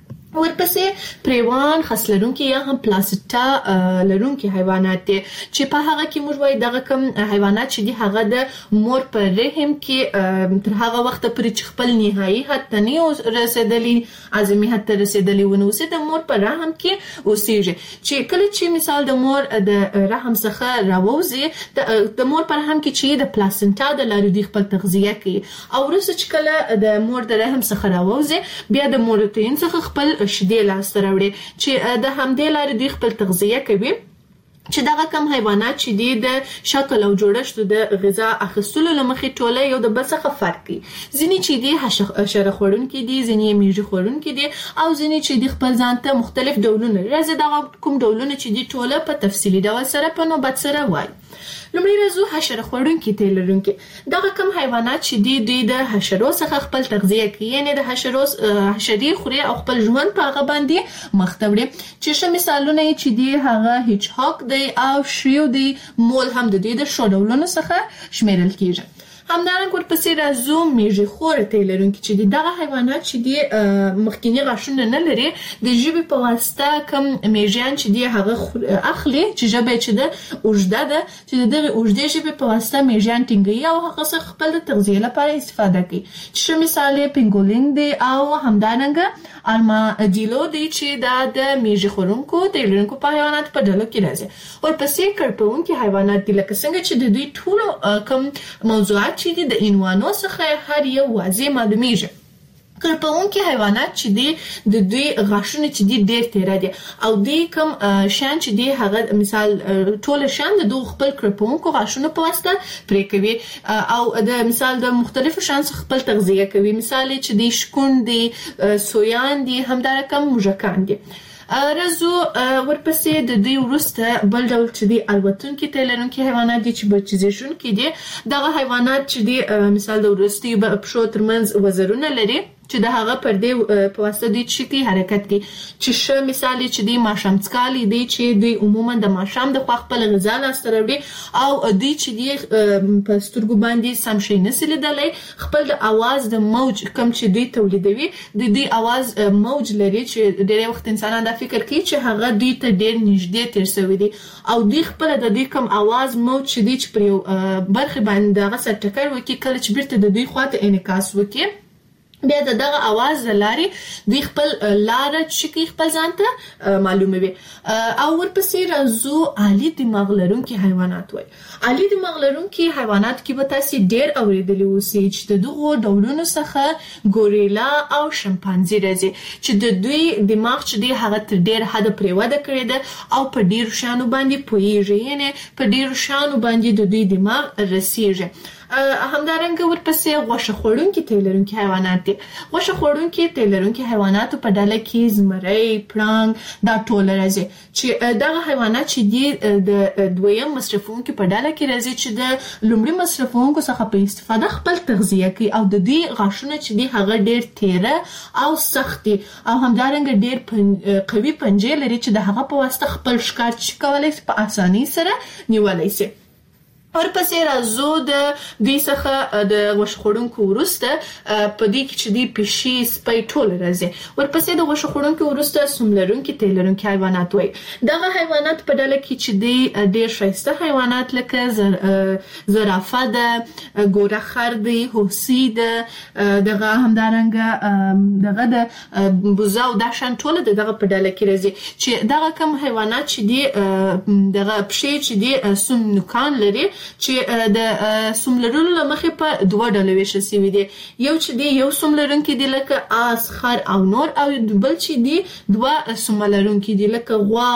ورپسې پریوان خاص لرونکي یا هم پلاسټا لرونکي حیوانات دي چې په هغه کې موږ وایي دغه کوم حیوانات چې دي هغه د مور په رحم کې تر هغه وخت پورې چې خپل نهایي حد ته نه رسیدلی اعظمي حد ته رسیدلی ونه اوسي د مور په رحم کې اوسېږي، چې کله چې مثال د مور د رحم څخه راوځي د مور په رحم کې چې د پلاسنټا د لارې د خپل تغذیه کوي او وروسته چې کله د مور د رحم څخه راوځي بیا د مور تین څخه خپل شیدې لاسته راوړي، چې د همدې لارې دوی خپل تغذیه کوي، چې دغه کم حیوانات چې دي د شکل او جوړښت د غذا اخیستلو لمخې ټوله یو د بل څخه فرق کوي. ځینې چې دي حشره خوړونکي دي، ځینې میږي خوړونکي دي او ځینې چې دي خپل ځان ته مختلف ډولونه. راځي دغه کوم ډولونه چې دي ټوله په تفصیلي ډول سره په نوبت سره وایي. لومړی راځو حشره خوړونکي تی لرونکي. دغه کم حیوانات چې دي دوی د حشرو څخه خپل تغذیه کوي، یعنې د حشرو حشرې خوري او خپل ژوند په هغه باندې مخ ته وړي، چې ښه مثالونه یې چې دي هغه هیچ هاک دی او شریو دی، مول هم د دوی د ښو ډولونو څخه شمیرل کیږي. همدارنګه ورپسې راځو میږي خور تی لرونکي چې دغه حیوانات چې دي مخکینی غاښونه نه لري، د ژبې په واسطه کم میږیان چې دي هغه اخلي چې ژبه چې ده اوږده ده، چې دغه اوږدې ژبې په واسطه میږیان ټینګوي او هغه څخه خپل د تغذیه لپاره استفاده کوي، چې مثال یې پینګولین دی او همدارنګه ارماډیلو دی چې دا د میږي خورونکو تی لرونکو په حیوانات په ډلو کې راځي. ورپسې کړپونکي حیوانات دي لکه څنګه چې د دوی ټول کم موضوعات چې د عنوانو څخه هر یو واضح معلومیږي. کړپونکي حیوانات چې دي د دوی غاښونه چې دي ډېر تیره دي او دوی کوم شان چې دي هغه مثال ټول شان د دوه خپل کړپونکو غاښونه په واسطه پرې کوي او د مثال د مختلفو شان څخه خپل تغذیه کوي، مثال چې دي شکون دي، سویان دي، همدارنګه موږکان دي. راځو ورپسې د دوی وروسته بل ډول چې دي الوتونکي تی لرونکي حیوانات دي چې بچي زېږونکي دي. دغه حیوانات چې دي مثال د وروستیو پښو ترمنځ وزرونه لري چې د هغه پر دې په واسطه دوی چې کوي حرکت کوي، چې ښه مثال چې دوی ماښام څکالي دي چې دوی عموما د ماښام د خوا خپل غذا لاسته راوړي او دوی چې دي په سترګو باندې سم شی نسي لیدلی، خپل د اواز د موج کم چې دوی تولیدوي د دوی اواز موج لري چې ډېری وخت انسانان دا فکر کوي چې هغه دوی ته ډېر نږدې تیر شوی دي او دوی خپل د دوی کم اواز موج چې دوی چې پر یو برخه باندې هغه سره ټکر وکړي کله چې بیرته د دوی خواته انعکاس وکړي بیا دغه आवाज لاري دوی خپل لار چې خپل ځانته معلوموي. او ورپسې راځو عالی دماغ لرونکي حیوانات وای. عالی دماغ لرونکي حیوانات کې به تاسو ډېر اوریدلی اوسئ چې د دغو ډولونو څخه ګوریلا او شمپانزي راځي چې د دوی دماغ چې دی هغه تر ډېر حد پرې وده کړې ده او په ډېرو شیانو باندې پوهیږي، یعنې په ډېرو شیانو باندې د دوی دماغ رسیږي. همدارنګه ورپسې غوښه خوړونکي تیل لرونکي حیوانات دي. غوښه خوړونکي تیل لرونکي حیواناتو په ډله کې زمری، پړانګ دا ټول راځي چې دغه حیوانات چې دي د دویم مصرفونکو په ډله کې راځي چې د لومړي مصرفونکو څخه په استفاده خپل تغذیه کوي او د دوی غاښونه چې دي هغه ډېر تیره او سخت دي او همدارنګه ډېر قوي پنجې لري چې د هغه په واسطه خپل ښکار چې کولی شي په اسانۍ سره نیولی شي. ورپسې راځو د دې څخه د غوښه خوړونکو وروسته په دې کې چې دی پیشي، سپی ټول راځي. ورپسې د غوښه خوړونکو وروسته سوم لرونکي تیل لرونکي حیوانات وای. دغه حیوانات په ډله کې چې دی ډېر ښایسته حیوانات لکه زرافه ده، ګوره خر دی، هوسۍ ده، دغه همدارنګه دغه د بوزه او دا شان ټول دغه په ډله کې راځي چې دغه کم حیوانات چې دی دغه پښې چې دی سوم نوکان لري چې د سوم لرلو لمخې په دوه ډلو ویشل شوي دي. یو چې دی یو سوم لرونکي دي لکه آس، خر او نور، او بل چې دی دوه سوم لرونکي دي لکه غوا،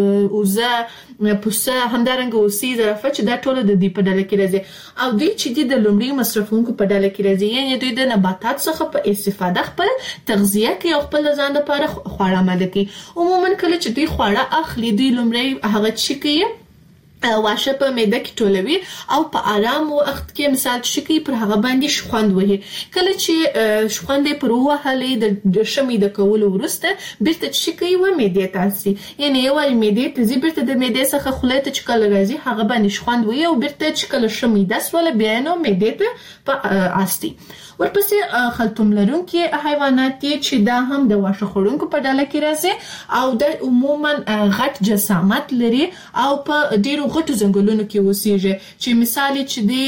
اوزه، پسه، همدارنګه اوسۍ، زرافه چې دا ټول د دې په ډله کې راځي. او دوی چې دی د لومړي مصرفونکو په ډله کې راځي، یعنې دوی د نباتات څخه په استفاده خپل تغذیه کوي او خپل ځان لپاره خواړه آماده کوي. عموما کله چې دوی خواړه اخلي دوی لومړی هغه چې کوي واشه په معده کې ټولوي او په آرام وخت کې مثال چې کوي پر هغه باندې شخوند وهي. کله چې شخوند پر وهلې د شمې د کولو وروسته بیرته چې کوي و معده تاسي، یعنی یو معده ته زی بیرته د معده څخه خولې ته چې کله راځي هغه باندې شخوند وهي او بیرته چې کله شمې داس ولا بیا نو معده ته په آستي. ورپسې خلطوم لرونکي حیوانات دي چې دا هم د واښه خوړونکو په ډله کې راځي او د عموما غټ جسامت لري او په ډیرو غټو ځنګلونو کې اوسېږي چې مثال چې دی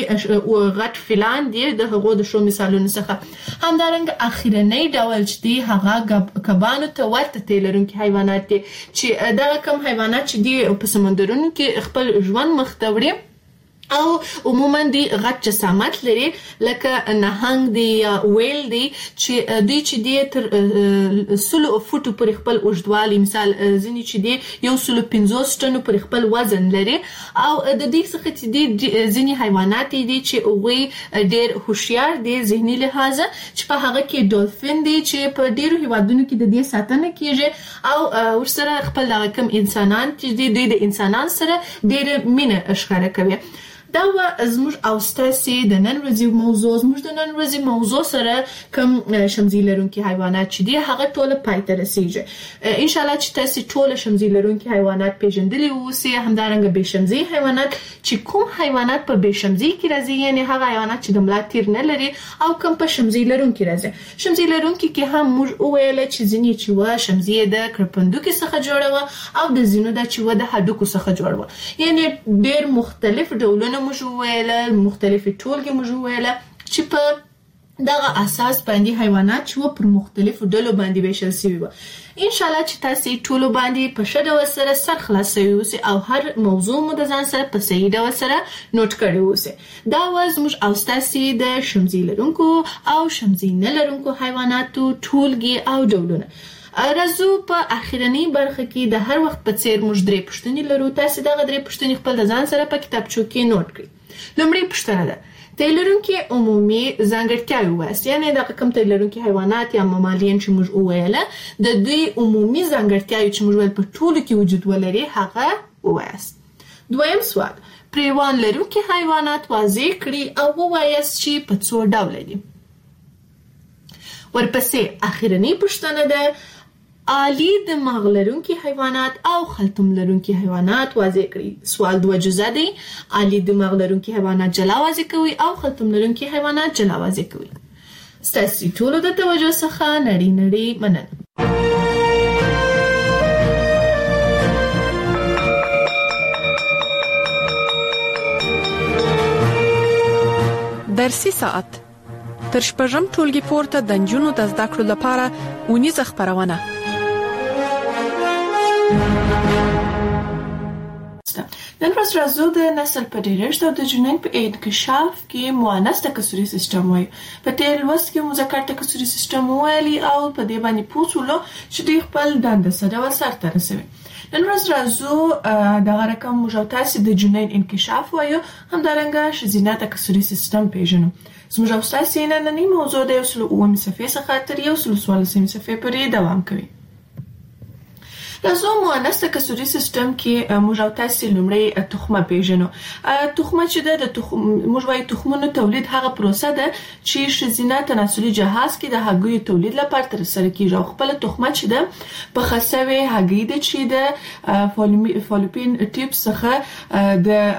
غټ فیلان دي د هغو د شو مثالونو څخه. همدارنګه اخیرنی ډول چې دی هغه کبانو ته ورته تیل لرونکي حیوانات دي چې دا کوم حیوانات چې دی په سمندرونو کې خپل ژوند مخ ته وړي او عموما دی غټ جسامت لري لکه نهنګ دی یا ویل دی چې دوی چې دی تر سلو فوټو پر خپل اوږدوالي مثال ځینې چې دی یو سلو پنځوس ټنو پر خپل وزن لري او د دې څخه چې دی ځینې حیوانات دي چې هغوی ډېر هوښیار دي ذهني لحاظه چې په هغه کې ډولفین دی چې په ډېرو هیوادونو کې د دې ساتنه کیږي او ورسره خپل دغه کم انسانان چې دی دوی د انسانان سره ډېر مینه ښکاره کوي. دا و زموږ او ستاسې د نن ورځې موضوع. زموږ د نن ورځې موضوع سره کوم شمزي لرونکي حیوانات چې دي هغه ټوله پای ته رسیږي. ان شاء الله چې تاسې ټوله شمزي لرونکي حیوانات پیژندلي اوسئ. همدارنګه بې شمزي حیوانات چې کوم حیوانات په بې شمزي کې راځي، یعنی هغه حیوانات چې د ملا تیر نه لري او کوم په شمزي لرونکي راځي. شمزي لرونکي کې هم موږ وویل چې ځینې چې و شمزي د کرپندوکي څخه جوړه و او د ځینو دا چې و د هډوکو څخه جوړ و، یعنی ډېر مختلف ډولونه موږ وویله، مختلفې ټولګې موږ وویله چې په دغه اساس باندې حیوانات چې پر مختلفو ډلو باندې ویشل شوي وو. ان شاء الله چې تاسو ټولو باندې په ښه ډول سره سر خلاصوي اوسئ او هر موضوع مو د ځان سره په صحیح ډول سره نوٹ کړی اوسئ. دا و زموږ او ستاسې د شمزي لرونکو او شمزي نه لرونکو حیواناتو ټولګې او ډولونه. راځو په اخیرنۍ برخه کې د هر وخت په څیر موږ درې پوښتنې لرو. تاسو دغه درې پوښتنې خپل د ځان سره په کتابچو کې نوٹ کړئ. لومړی پوښتنه ده تیل لرونکي عمومي ځانګړتیاوې ووایاست، یعنې دغه کوم تیل لرونکي حیوانات یا ممالیان چې موږ وویله د دوی عمومي ځانګړتیاوې چې موږ ویل په ټولو کې وجود ولري هغه ووایاست. دویم سوال پریوان لرونکي حیوانات واضح کړي او ووایاست چې په څو ډوله دي. ورپسې اخیرنۍ پوښتنه ده عالی دماغ لرونکي حیوانات او خلطوم لرونکي حیوانات واضح کړئ. سوال دوه جزا دی. عالی دماغ لرونکي حیوانات جلا واضح کوي او خلطوم لرونکي حیوانات جلا واضح کوي. ستاسو ټولو د توجه څخه نړۍ نړۍ مننه. درسي ساعت تر شپږم ټولګي پورته د نجونو د زده کړو لپاره ونیزه خبرونه. نن ورځ راځو د نسل په ډیرښت او د جنین په انکشاف کې مؤنث تکثري سیستم وایي. په تیر لوست کې مذکر تکثري سیستم وایي او په دې باندې پوښتلو چې دوی خپل دنده سره ول سرته رسوي. نن ورځ راځو د رقم مجوتاس د جنین انکشاف وایي همدارنګه شزینه تکثري سیستم پیژنو. زموږ استاد نننی موضوع د یو سل اووه صفحې څخه تر یو سل څوارلسمې صفحې پورې دوام کوي. راځو مؤنث تکثري سیستم کې موږ او تاسو لومړی تخمه پیژنو. تخمه چې د تخم موږ وايي تخمونو تولید هغه پروسه ده چې شزینه تناسلي جهاز کې د هګیو تولید لپاره تر سره کیږي. او خپل تخمه چې ده په خاصوي هګی د چې د فالوپین ټیپ څخه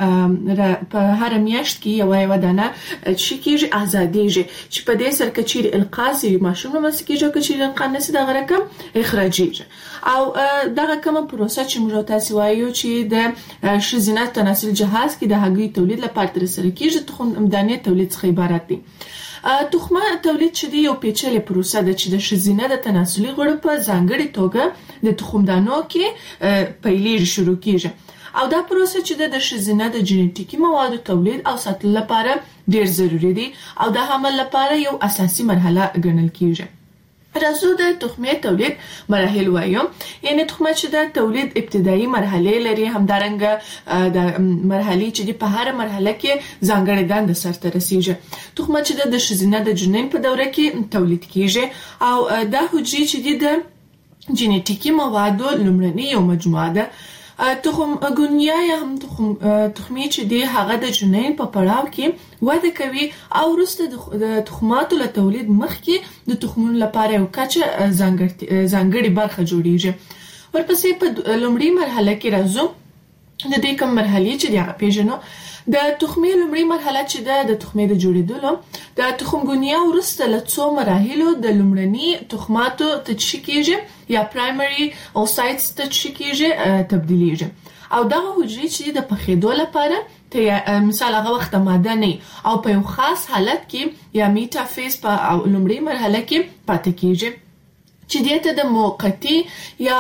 د په هر میاشت کې یو یو دانه چې کیږي آزادېږي چې په دې سره کې القاضي ماشوم مسکیږي چې القاضي نسي د رقم اخراجيږي. او دغه کومه پروسه چې موږ تاسو وایو چې د شزینه تناسل جهاز کې د هګۍ تولید لپاره تر سره کیږي تخم دانې تولید څخه عبارت دي. تخمه تولید چې دی یو پیچلې پروسه ده چې د شزینه د تناسلي غړو په ځانګړي توګه د تخم دانو کې پیلېږي شروع کیږي. او دا پروسه چې د شزینه د جنټیکي موادو تولید او ساتلو لپاره ډیر ضروری دي او د حمل لپاره یو اساسي مرحله ګڼل کیږي. راځو د تخمه تولید مراحل وایو. یعنی تخمه چې د تولید ابتدایي مرحله لري همدارنګه د مرحلې چې په هر مرحله کې ځانګړي دنده سرته رسیږي. تخمه چې د شزینه د جنین په دوره کې تولید کیږي او د حجرې چې د جنټیکي موادو لومړنۍ یو مجموعه ده. تخم ګونیا یا هم تخم تخمي چې دی هغه د جنین په پړاو کې وده کوي او وروسته د تخماتو له تولید مخکې د تخمونو لپاره یو کچه ځانګړي برخه جوړیږي. ورپسې په لومړی مرحله کې راځو د دې کوم مرحله چې دی پیژنو. د تخمي لومړی مرحله چې ده د تخمي د جوړېدلو د تخم ګونیا وروسته له څو مراحلو د لومړني تخماتو تشکیږي یا پرایمري اوسایټس تشکیږي تبدیلیږي. او دغه حجرې چې د پخېدو لپاره مثال هغه وخت ماده نه او په یو خاص حالت کې یا میټافیز په لومړی مرحله کې پاتې کیږي چې دته د موقتی یا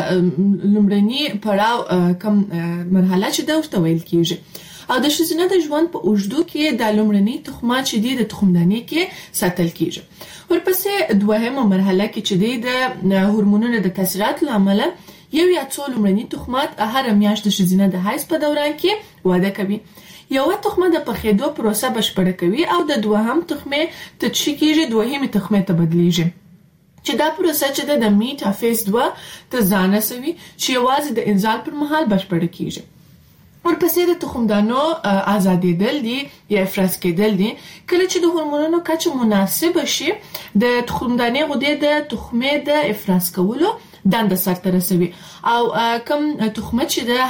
لومړني پړاو کوم مرحله چې د ورته ویل کیږي. او د شزینه د ژوند په اوږدو کې د لومړني تخمات چې دی د تخمدانې کې ساتل کیږي. ورپسې دوهمه مرحله کې چې دی د هورمونونو د تاثیرات لامل یو یا څو لومړني تخمات هر میاشت د شزینه د حیض په دوران کې وده کوي. یو تخمه د پخېدو پروسه بشپړه کوي او د دوهم تخمه تشکیږي دوهمه تخمه ته بدلیږي. چې دا پروسه چې د میټافیز دوه ته ځان رسوي چې یوازې د انزال پر مهال بشپړه کیږي. ورپسې د تخمدانو آزادېدل دي یا افراز کېدل دي. کله چې د هورمونونو کچه مناسبه شي د تخمدانې غدې د تخمې د افراز کولو دنده سرته رسوي او کوم تخمه چې د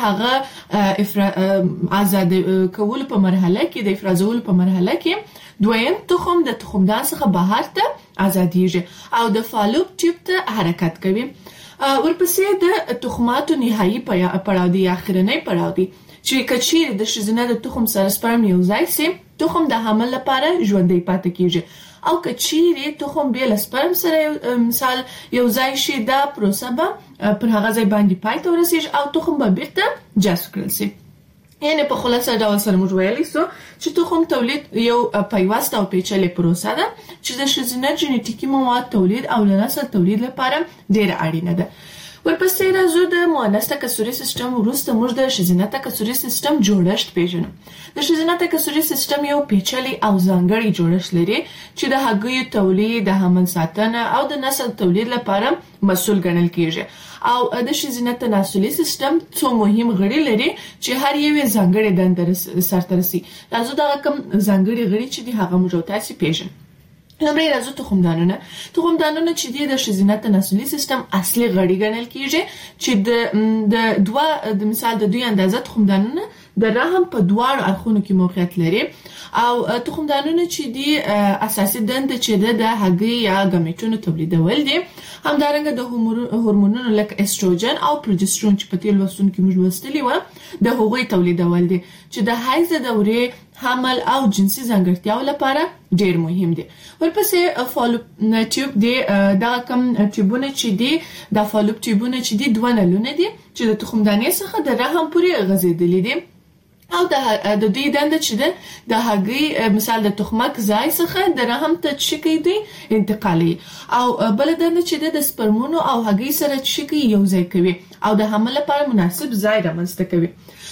هغه آزاد کولو په مرحله کې د افرازولو په مرحله کې دویم تخم د تخمدان څخه بهر ته آزادېږي او د فالوپ ټیوب ته حرکت کوي. ورپسې د تخماتو نهایي پړاو دی یا اخرنی پړاو دی چې کچیر د شزینه د تخم سره سپرم یو ځای سي تخم د حمل لپاره ژوندۍ پاتې کیږي او کچیر تخم به له سپرم سره مثال یو ځای شي دا پروسه به پر هغه ځای باندې پای ته ورسیږي او تخم به بیرته جذب کړل شي. یعنی په خلاصه ډول سره موږ ویلی سو چې تخم تولید یو پیوسته او پیچلې پروسه ده چې د شزینه جنټیکي مواد تولید او نسل تولید لپاره ډیره اړینه ده. ورپسې راځو د مؤنث تکثري سیستم وروسته موږ د شزینه تکثري سیستم جوړښت پیژنو. د شزینه تکثري سیستم یو پیچلې او ځانګړی جوړښت لري چې د هګیو تولید د حمل ساتنه او د نسل تولید لپاره مسؤل ګڼل کیږي. او د شزینه تناسلي سیستم څو مهم غړي لري چې هر یو ځانګړي دنده سرته رسي. راځو دا کوم ځانګړي غړي چې د هغه موږ تاسو پیژنو. لومړی راځو تخمدانونه. تخمدانونه چې د شزینه تناسلي سیستم اصلي غړي ګڼل کیږي چې د د دوه د مثال د دوی اندازه تخمدانونه د رحم په دواړو اړخونو کې موقعیت لري او تخمدانونه چې دی اساسي دنده چې د هګۍ یا ګمیټونو تولیدول دي همدارنګه د هورمونونو لکه استروجن او پروجسترون چې په تیر لوستون کې موږ لوستلي و د هغوی تولیدول دي چې د حیض دورې حمل او جنسي ځانګړتیاو لپاره ډیر مهم دي. ورپسې فالوپ ټیوب دی، دا کوم ټیوبونه چې دي د فالوپ ټیوبونه چې دي دوه نلونه دي چې د تخمدانې څخه د رحم پورې غځېدلي دي او د دوی دنده چې ده د هګۍ مثال د تخمک ځای څخه د رحم ته شکی دی انتقالي او بل دنده چې ده د سپرمونو او هګۍ سره شکی یو ځای کوي او د حمل لپاره مناسب ځای رامنځته کوي.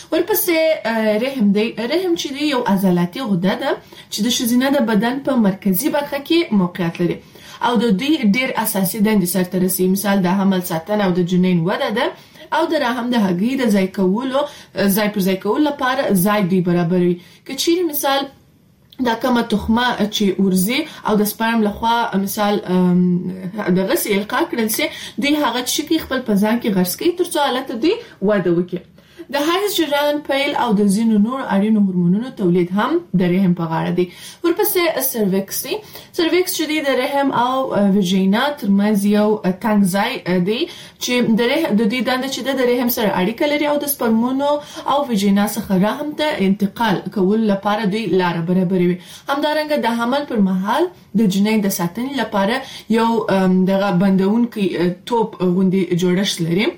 ورپسې رحم دی. رحم چې دی یو عضلاتي غده ده چې د ښځینه د بدن په مرکزي برخه کې موقعیت لري او د دوی ډیر اساسي دندې سرته رسي. مثال د حمل ساتنه او د جنین وده ده او د رحم د هګۍ د ځای کولو ځای پر ځای کولو لپاره ځای دی برابروي. که چیرې مثال دا کومه تخمه چې ورزي او د سپرم لخوا مثال د غسي القا کړل سي دوی هغه چې خپل په ځان کې غرس کوي ترڅو حالت دوی وده وکړي. د حیض جریان پیل او د ځینو نور اړینو هورمونونو تولید هم د رحم په غاړه دی. ورپسې سرویکس دی. سرویکس چې دی د رحم او ویژینا ترمنځ یو تنګ ځای دی چې د رحم د دې دنده چې د رحم سره اړیکه لري او د سپرمونو او ویژینا څخه رحم ته انتقال کول لپاره دوی لار برابروي. همدارنګه د حمل پر مهال د جنین د ساتنې لپاره یو دغه بندونکي توپ غوندي جوړښت لري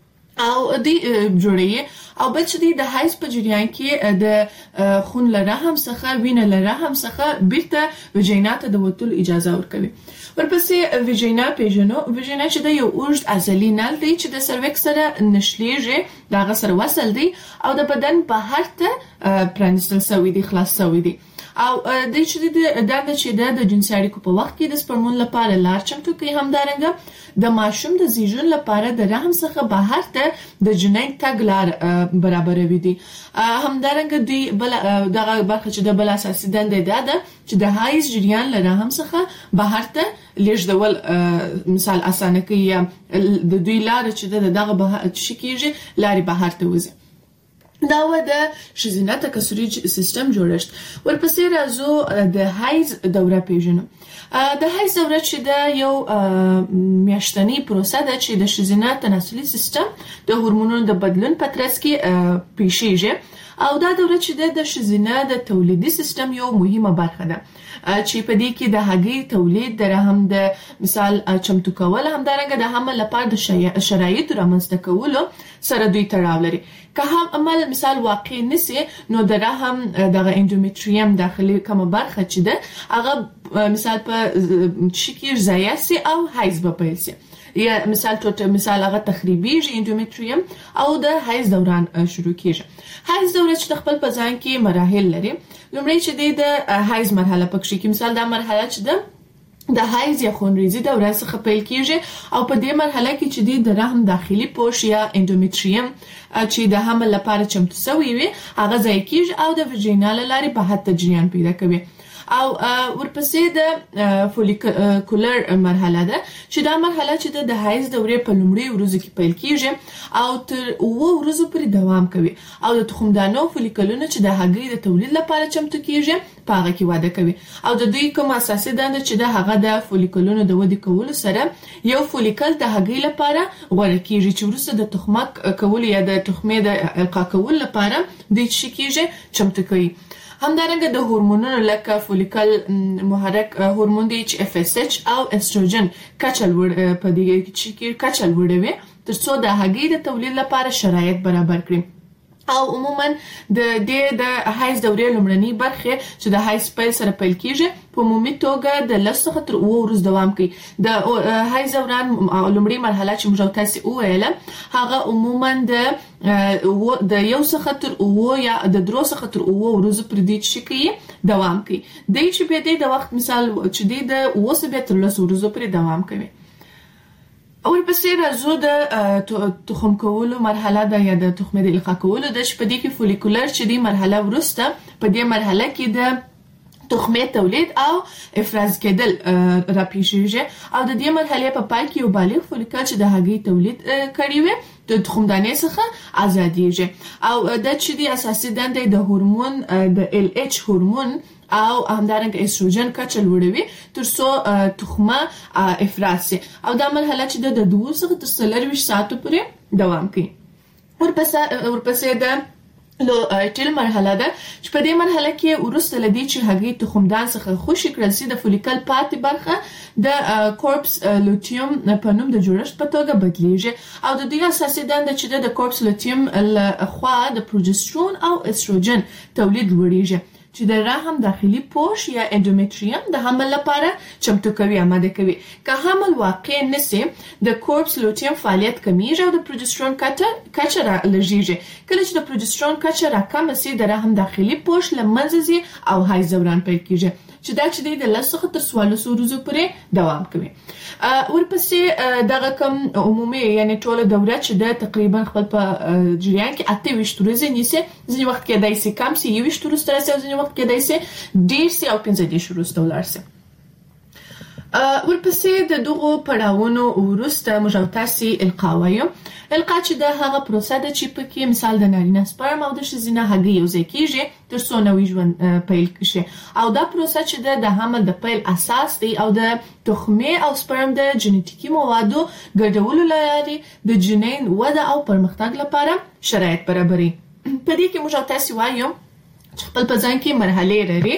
او دی جوړي او بل چې د حیض په جریان کې د خون له رحم څخه وینه له رحم څخه بیرته ویژینا ته د وتلو اجازه ورکوي. ورپسې ویژینا پیژنو. ویژینا چې د یو اوږد عضلي نل دی چې د سرویکس سره نښلېږي دغه سره وصل دی او د بدن بهر ته پرانستل شوی دی خلاص شوی دی او د چې د دغه چې د جنسي اړیکو په وخت کې د سپرمون لپاره لار چمتو کوي. همدارنګه د ماشوم د زیږون لپاره د رحم څخه بهر ته د جنین تګ لار برابروي دي. همدارنګه دوی بل دغه برخه چې د بل اساسي دنده ده ده چې د حیض جریان له رحم څخه بهر ته لیږدول مثال اسانه کوي د دوی لار چې دغه بهر چې کیږي لاري بهر ته وځي. دا و د ښځینه تکثري سیستم جوړښت. ورپسې راځو د حیض دوره پیژنو. د حیض دوره چې د یو میاشتنی پروسه ده چې د ښځینه تناسلي سیستم د هورمونونو د بدلون په ترڅ کې پیښیږي او دا دوره چې د ښځینه د تولیدي سیستم یو مهمه برخه ده چې په دې کې د هګۍ تولید د رحم د مثال چمتو کول همدارنګه د حمل لپاره د شرایطو رامنځته کولو سره دوی تړاو لري. که هم عمل مثال واقع نسی نو د رحم دغه اندومتریم داخلي کومه برخه چې ده هغه مثال په شکل ځایسي او حیض به پیل سي یا مثال ټوټه مثال هغه تخریبیږي اندومتریم او د حیض دوران شروع کیږي. حیض دوره چې خپل په ځان کې مراحل لري. لومړی چې د حیض مرحله پکې کې مثال دا مرحله چې ده د حیض یا خونریزي دوره څخه پیل کیږي او په دې مرحله کې چې د رحم داخلي پوښ یا اندومتریم چې د حمل لپاره چمتو شوی وي هغه ځای کیږي او د ویژینال لارې په حد جریان پیدا کوي. او ورپسې د فولیکولر مرحله ده چې دا مرحله چې د حیض دورې په لومړي ورځو کې پیل کیږي او تر اوه ورځو پورې دوام کوي او د تخمدانو فولیکولونه چې د هګۍ د تولید لپاره چمتو کیږي په هغه کې واده کوي او د دوی کوم اساسي دنده چې د هغه د فولیکولونو د ودې کولو سره یو فولیکل د هګۍ لپاره غوړه کیږي چې وروسته د تخمک کول یا د تخمې د القا کول لپاره د شي کیږي چمتو کوي. همدارنګه د هورمونونو لکه فولیکل محرک هورمون دی چې اف اس اچ او استروجن کچل ور په دې کې کچل وړوي ترڅو د هګۍ د تولید لپاره شرایط برابر کړي. او عموما د دې د حیض دورې لومړنۍ برخه چې د حیض پیل سره پیل کیږي په عمومي توګه د لسو تر اوه ورځې دوام کوي. د حیض دوران لومړی مرحله چې موږ تاسو وویل هغه عموما د د یو څخه تر اوه یا د درو څخه تر اوه ورځې پر دې چې کوي دوام کوي. د چې په دې د وخت مثال چې د اوه څخه تر لسو ورځې پر دوام کوي. او ورپسې راځو د تخم کولو مرحله ده یا د تخمې د القا کولو د چې په دې کې فولیکولر چې دی مرحله ورسته په دې مرحله کې د تخمې تولید او افراز کېدل راپیښیږي او د دې مرحله په پای کې یو بالغ فولیکل چې د هګۍ تولید کړي وي د تخمدانې څخه ازادیږي او د چې دی اساسي دنده د هورمون د ال اچ هورمون او همدارنګه استروجن کچل وړوي ترڅو تخمه افراز شي او دا مرحله چې د دوه څخه تر څلور ساعتو پورې دوام کوي. ورپسې ورپسې د لوټیل مرحله ده چې په دې مرحله کې ورسته لدی چې هغې تخمدان څخه خوشي کړل شي د فولیکل پاتې برخه د کورپس لوتیوم په نوم د جوړښت په توګه بدلیږي او د دې اساسي دنده چې د کورپس لوتیوم لخوا د پروجسترون او استروجن تولید لوړیږي چې د رحم داخلي پوش یا اندومتریوم د حمل لپاره چمتو کوي آماده کوي. که حمل واقع نشي د کورپس لوتیوم فعالیت کمیږي او د پروجسترون کچه را لږیږي. کله چې د پروجسترون کچه را کم شي د رحم داخلي پوش له منځه ځي او هاي زوران پیل کیږي چې دا چې د لس څخه تر څوارلسو ورځو پورې دوام کوي. ورپسې دغه کوم عمومي یعنی ټوله دوره چې د تقریبا خپل په جریان کې اته ویشت ورځې نیسي، ځینې وخت کې دای سي کم سي یویشت وروسته راسي او ځینې وخت کې دای سي ډیر سي او پنځه دېرش وروسته ولاړ سي. ورپسې د دغو پړاوونو وروسته موږ تاسو القا وایو. القا چې د هغه پروسه ده چې پکې مثال د نارینه سپرم او د ښځینه هګۍ یوځای کیږي تر څو نوی ژوند پیل شي او دا پروسه چې د حمل د پیل اساس دی او د تخمې او سپرم د جنټیکي موادو ګډولو لپاره د جنین وده او پرمختګ لپاره شرایط برابري. په دې کې موږ تاسو وایو چې خپل په ځان کې مرحله لري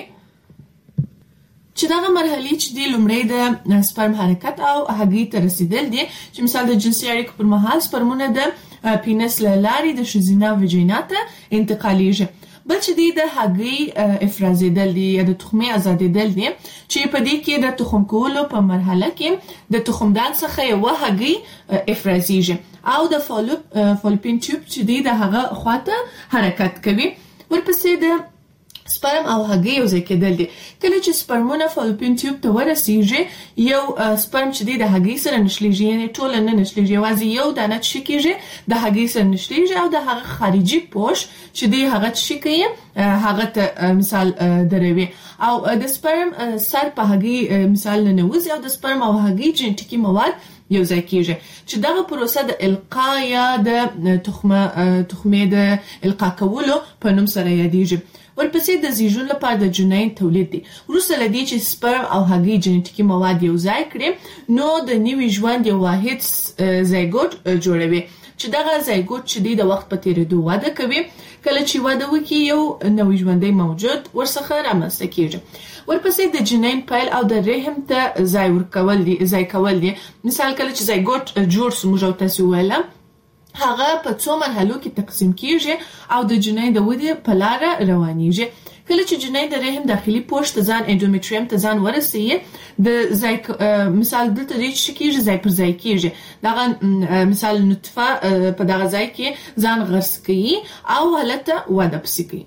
چې دغه مرحلې چې دی لومړی د سپرم حرکت او هګۍ ته رسیدل دي چې مثال د جنسي اړیکو پر مهال سپرمونه د پینس له لارې د ښځینه ویجینا ته انتقالیږي. بل چې دی د هګۍ افرازېدل دي یا د تخمې ازادېدل دي چې په دې کې د تخم کولو په مرحله کې د تخمدان څخه یوه هګۍ افرازېږي او د فالوپین ټیوب چې دی د هغه خواته حرکت کوي. ورپسې د سپرم او هګۍ یوځای کېدل دي. کله چې سپرمونه فالوپین ټیوب ته ورسیږي یو سپرم چې دی د هګۍ سره نښلیږي یعنی ټوله نه نښلیږي، یوازې یو دانه چې کېږي د هګۍ سره نښلیږي او د هغه خارجي پوش چې دی هغه چې کوي هغه ته مثال دروي او د سپرم سر په هګۍ مثال ننوځي او د سپرم او هګۍ جنټیکي مواد یوځای کیږي چې دغه پروسه د القا یا د تخمه تخمې د القا کولو په نوم سره یادېږي. ورپسې د زیږون لپاره د جنین تولید دی. وروسته له دې چې سپرم او هګۍ جنټیکي مواد یوځای کړي نو د نوي ژوند یو واحد زایګوټ جوړوي چې دغه زایګوټ چې دی د وخت په تیریدو وده کوي. کله چې وده وکړي یو نوی ژوندی موجود ورڅخه رامنځته کیږي. ورپسې د جنین پیل او د رحم ته ځای ورکول دي ځای کول دي. مثال کله چې زایګوټ جوړ سو موږ تاسو ویل هغه په څو مرحلو کې تقسیم کیږي او د جنین د ودې په لار روانيږي. کله چې جنین د رحم داخلي پوښ ته ځان اندومتریوم ته ځان ورسېږي د ځای مثال دلته د چې کیږي ځای پر ځای کیږي دغه مثال نطفه په دغه ځای کې ځان غرس کوي او حالته وده پسې کوي.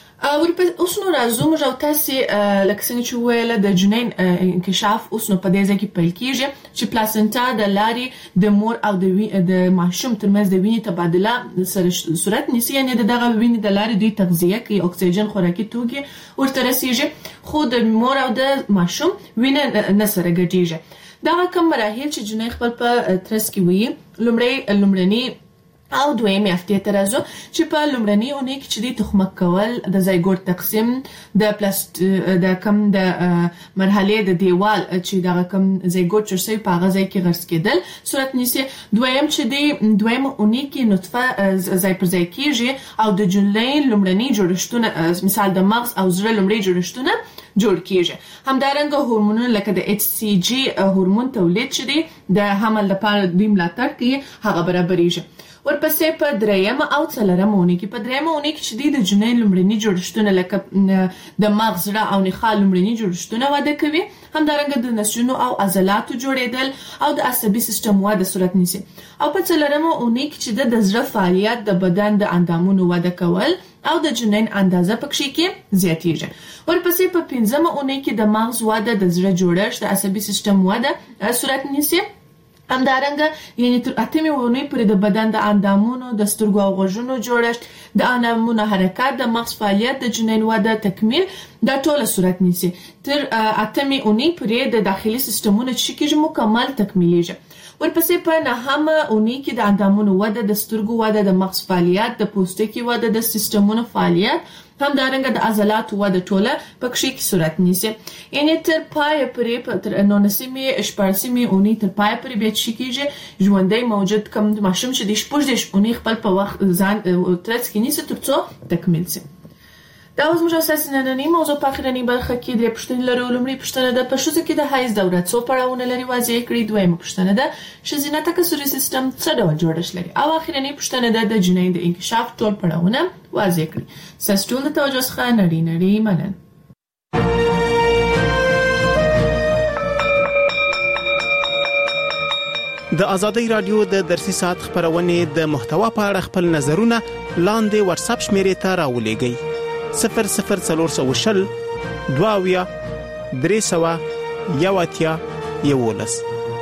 اوس نو راځو موږ تاسو لکه څنګه چې ویل د جنین انکشاف اوس نو په دې ځای کې پیل کیږي چې پلاسنټا د لارې د مور او د د ماشوم ترمنځ د وینې تبادله سره صورت نیسي یعنی دغه وینې د لارې دوی تغذیه کوي اکسیجن خوراکي توکي ورته رسیږي خو د مور او د ماشوم وینې نه سره ګډیږي. دغه کوم مراحل چې جنین خپل په ترڅ کې وي لومړی لومړنی او دویمه هفته ته راځو چې په لومړنۍ اونۍ کې چې د تخمک کول د زایګوټ تقسیم د پلاست د کم د مرحله د دیوال چې د کم زایګوټ چرسي په غځای کې غرس کېدل صورت نیسي. دویم چې د دویمه اونۍ کې نطفه ځای پر ځای کېږي او د جنین لومړنۍ جوړښتونه مثال د مغز او زړه لومړنۍ جوړښتونه جوړ کیږي. همدارنګه هورمونونه لکه د ایچ سی جی هورمون تولید چې دی د حمل لپاره د ملاتړ کوي هغه برابرېږي. ورپسې په دریمه او څلورمه اونۍ کې په دریمه اونۍ کې چې د جنین لومړني جوړښتونه لکه د مغز او نخاع لومړني جوړښتونه وده کوي. همدارنګه د نسجونو او عضلاتو جوړېدل او د عصبي سیستم وده صورت نیسي. او په څلورمه اونۍ کې چې د زړه فعالیت د بدن د اندامونو وده کول او د جنین اندازه پکې کې زیاتېږي. ورپسې په پنځمه اونۍ کې د مغز وده د زړه جوړښت د عصبي سیستم وده صورت نیسي. همدارنګه یعنی تر اتمې اونۍ پورې د بدن د اندامونو د سترګو او غوږونو جوړښت د اندامونو حرکت د مغز فعالیت د جنین وده تکمیل دا ټول صورت نیسي. تر اتمې اونۍ پورې د داخلي سیستمونو چې کېږي مکمل تکمیلیږي. ورپسې په نهمه اونۍ کې د اندامونو وده، د سترګو وده، د مغز فعالیت، د پوستکي وده، د سیستمونو فعالیت، همدارنګه د عضلاتو وده ټوله په کې کې صورت نیسي. یعنی تر پای پرې په تر نونسمې شپږمې اونۍ تر پای پرې به چې کېږي ژوندۍ موجود کوم ماشوم چې د شپږ اونۍ خپل په وخت ځان ترڅ کې نیسي ترڅو تکمیل شي. دا اوس موږ اساسي نننۍ موضوع په اخرنۍ برخه کې درې پوښتنې لرو. لومړی پوښتنه ده، په ښځو کې د حیض دوره څو پړاوونه لري واضح کړئ. دویمه پوښتنه ده، ښځینه تکثري سیستم څه ډول جوړښت لري. او اخرنۍ پوښتنه ده، د جنین د انکشاف ټول پړاوونه واضح کړئ. ستاسو ټول د توجه څخه نړۍ نړۍ مننه. د ازادي رادیو د درسي ساعت خبرونه د محتوا په اړه خپل نظرونه لاندې واتس اپ شمیرې ته راولېږئ. صفر صفر څلور سوه شل دواویا درې سوه یواتیا یولس.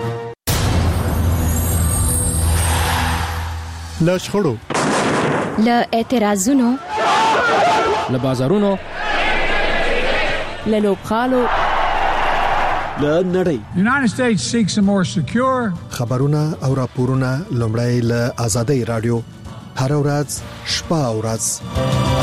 له شخړو، له اعتراضونو، له بازارونو، له لوبخالو، له نړۍ. United States seeks a more secure. خبرونه او راپورونه لومړی له ازادي رادیو هر ورځ شپه او ورځ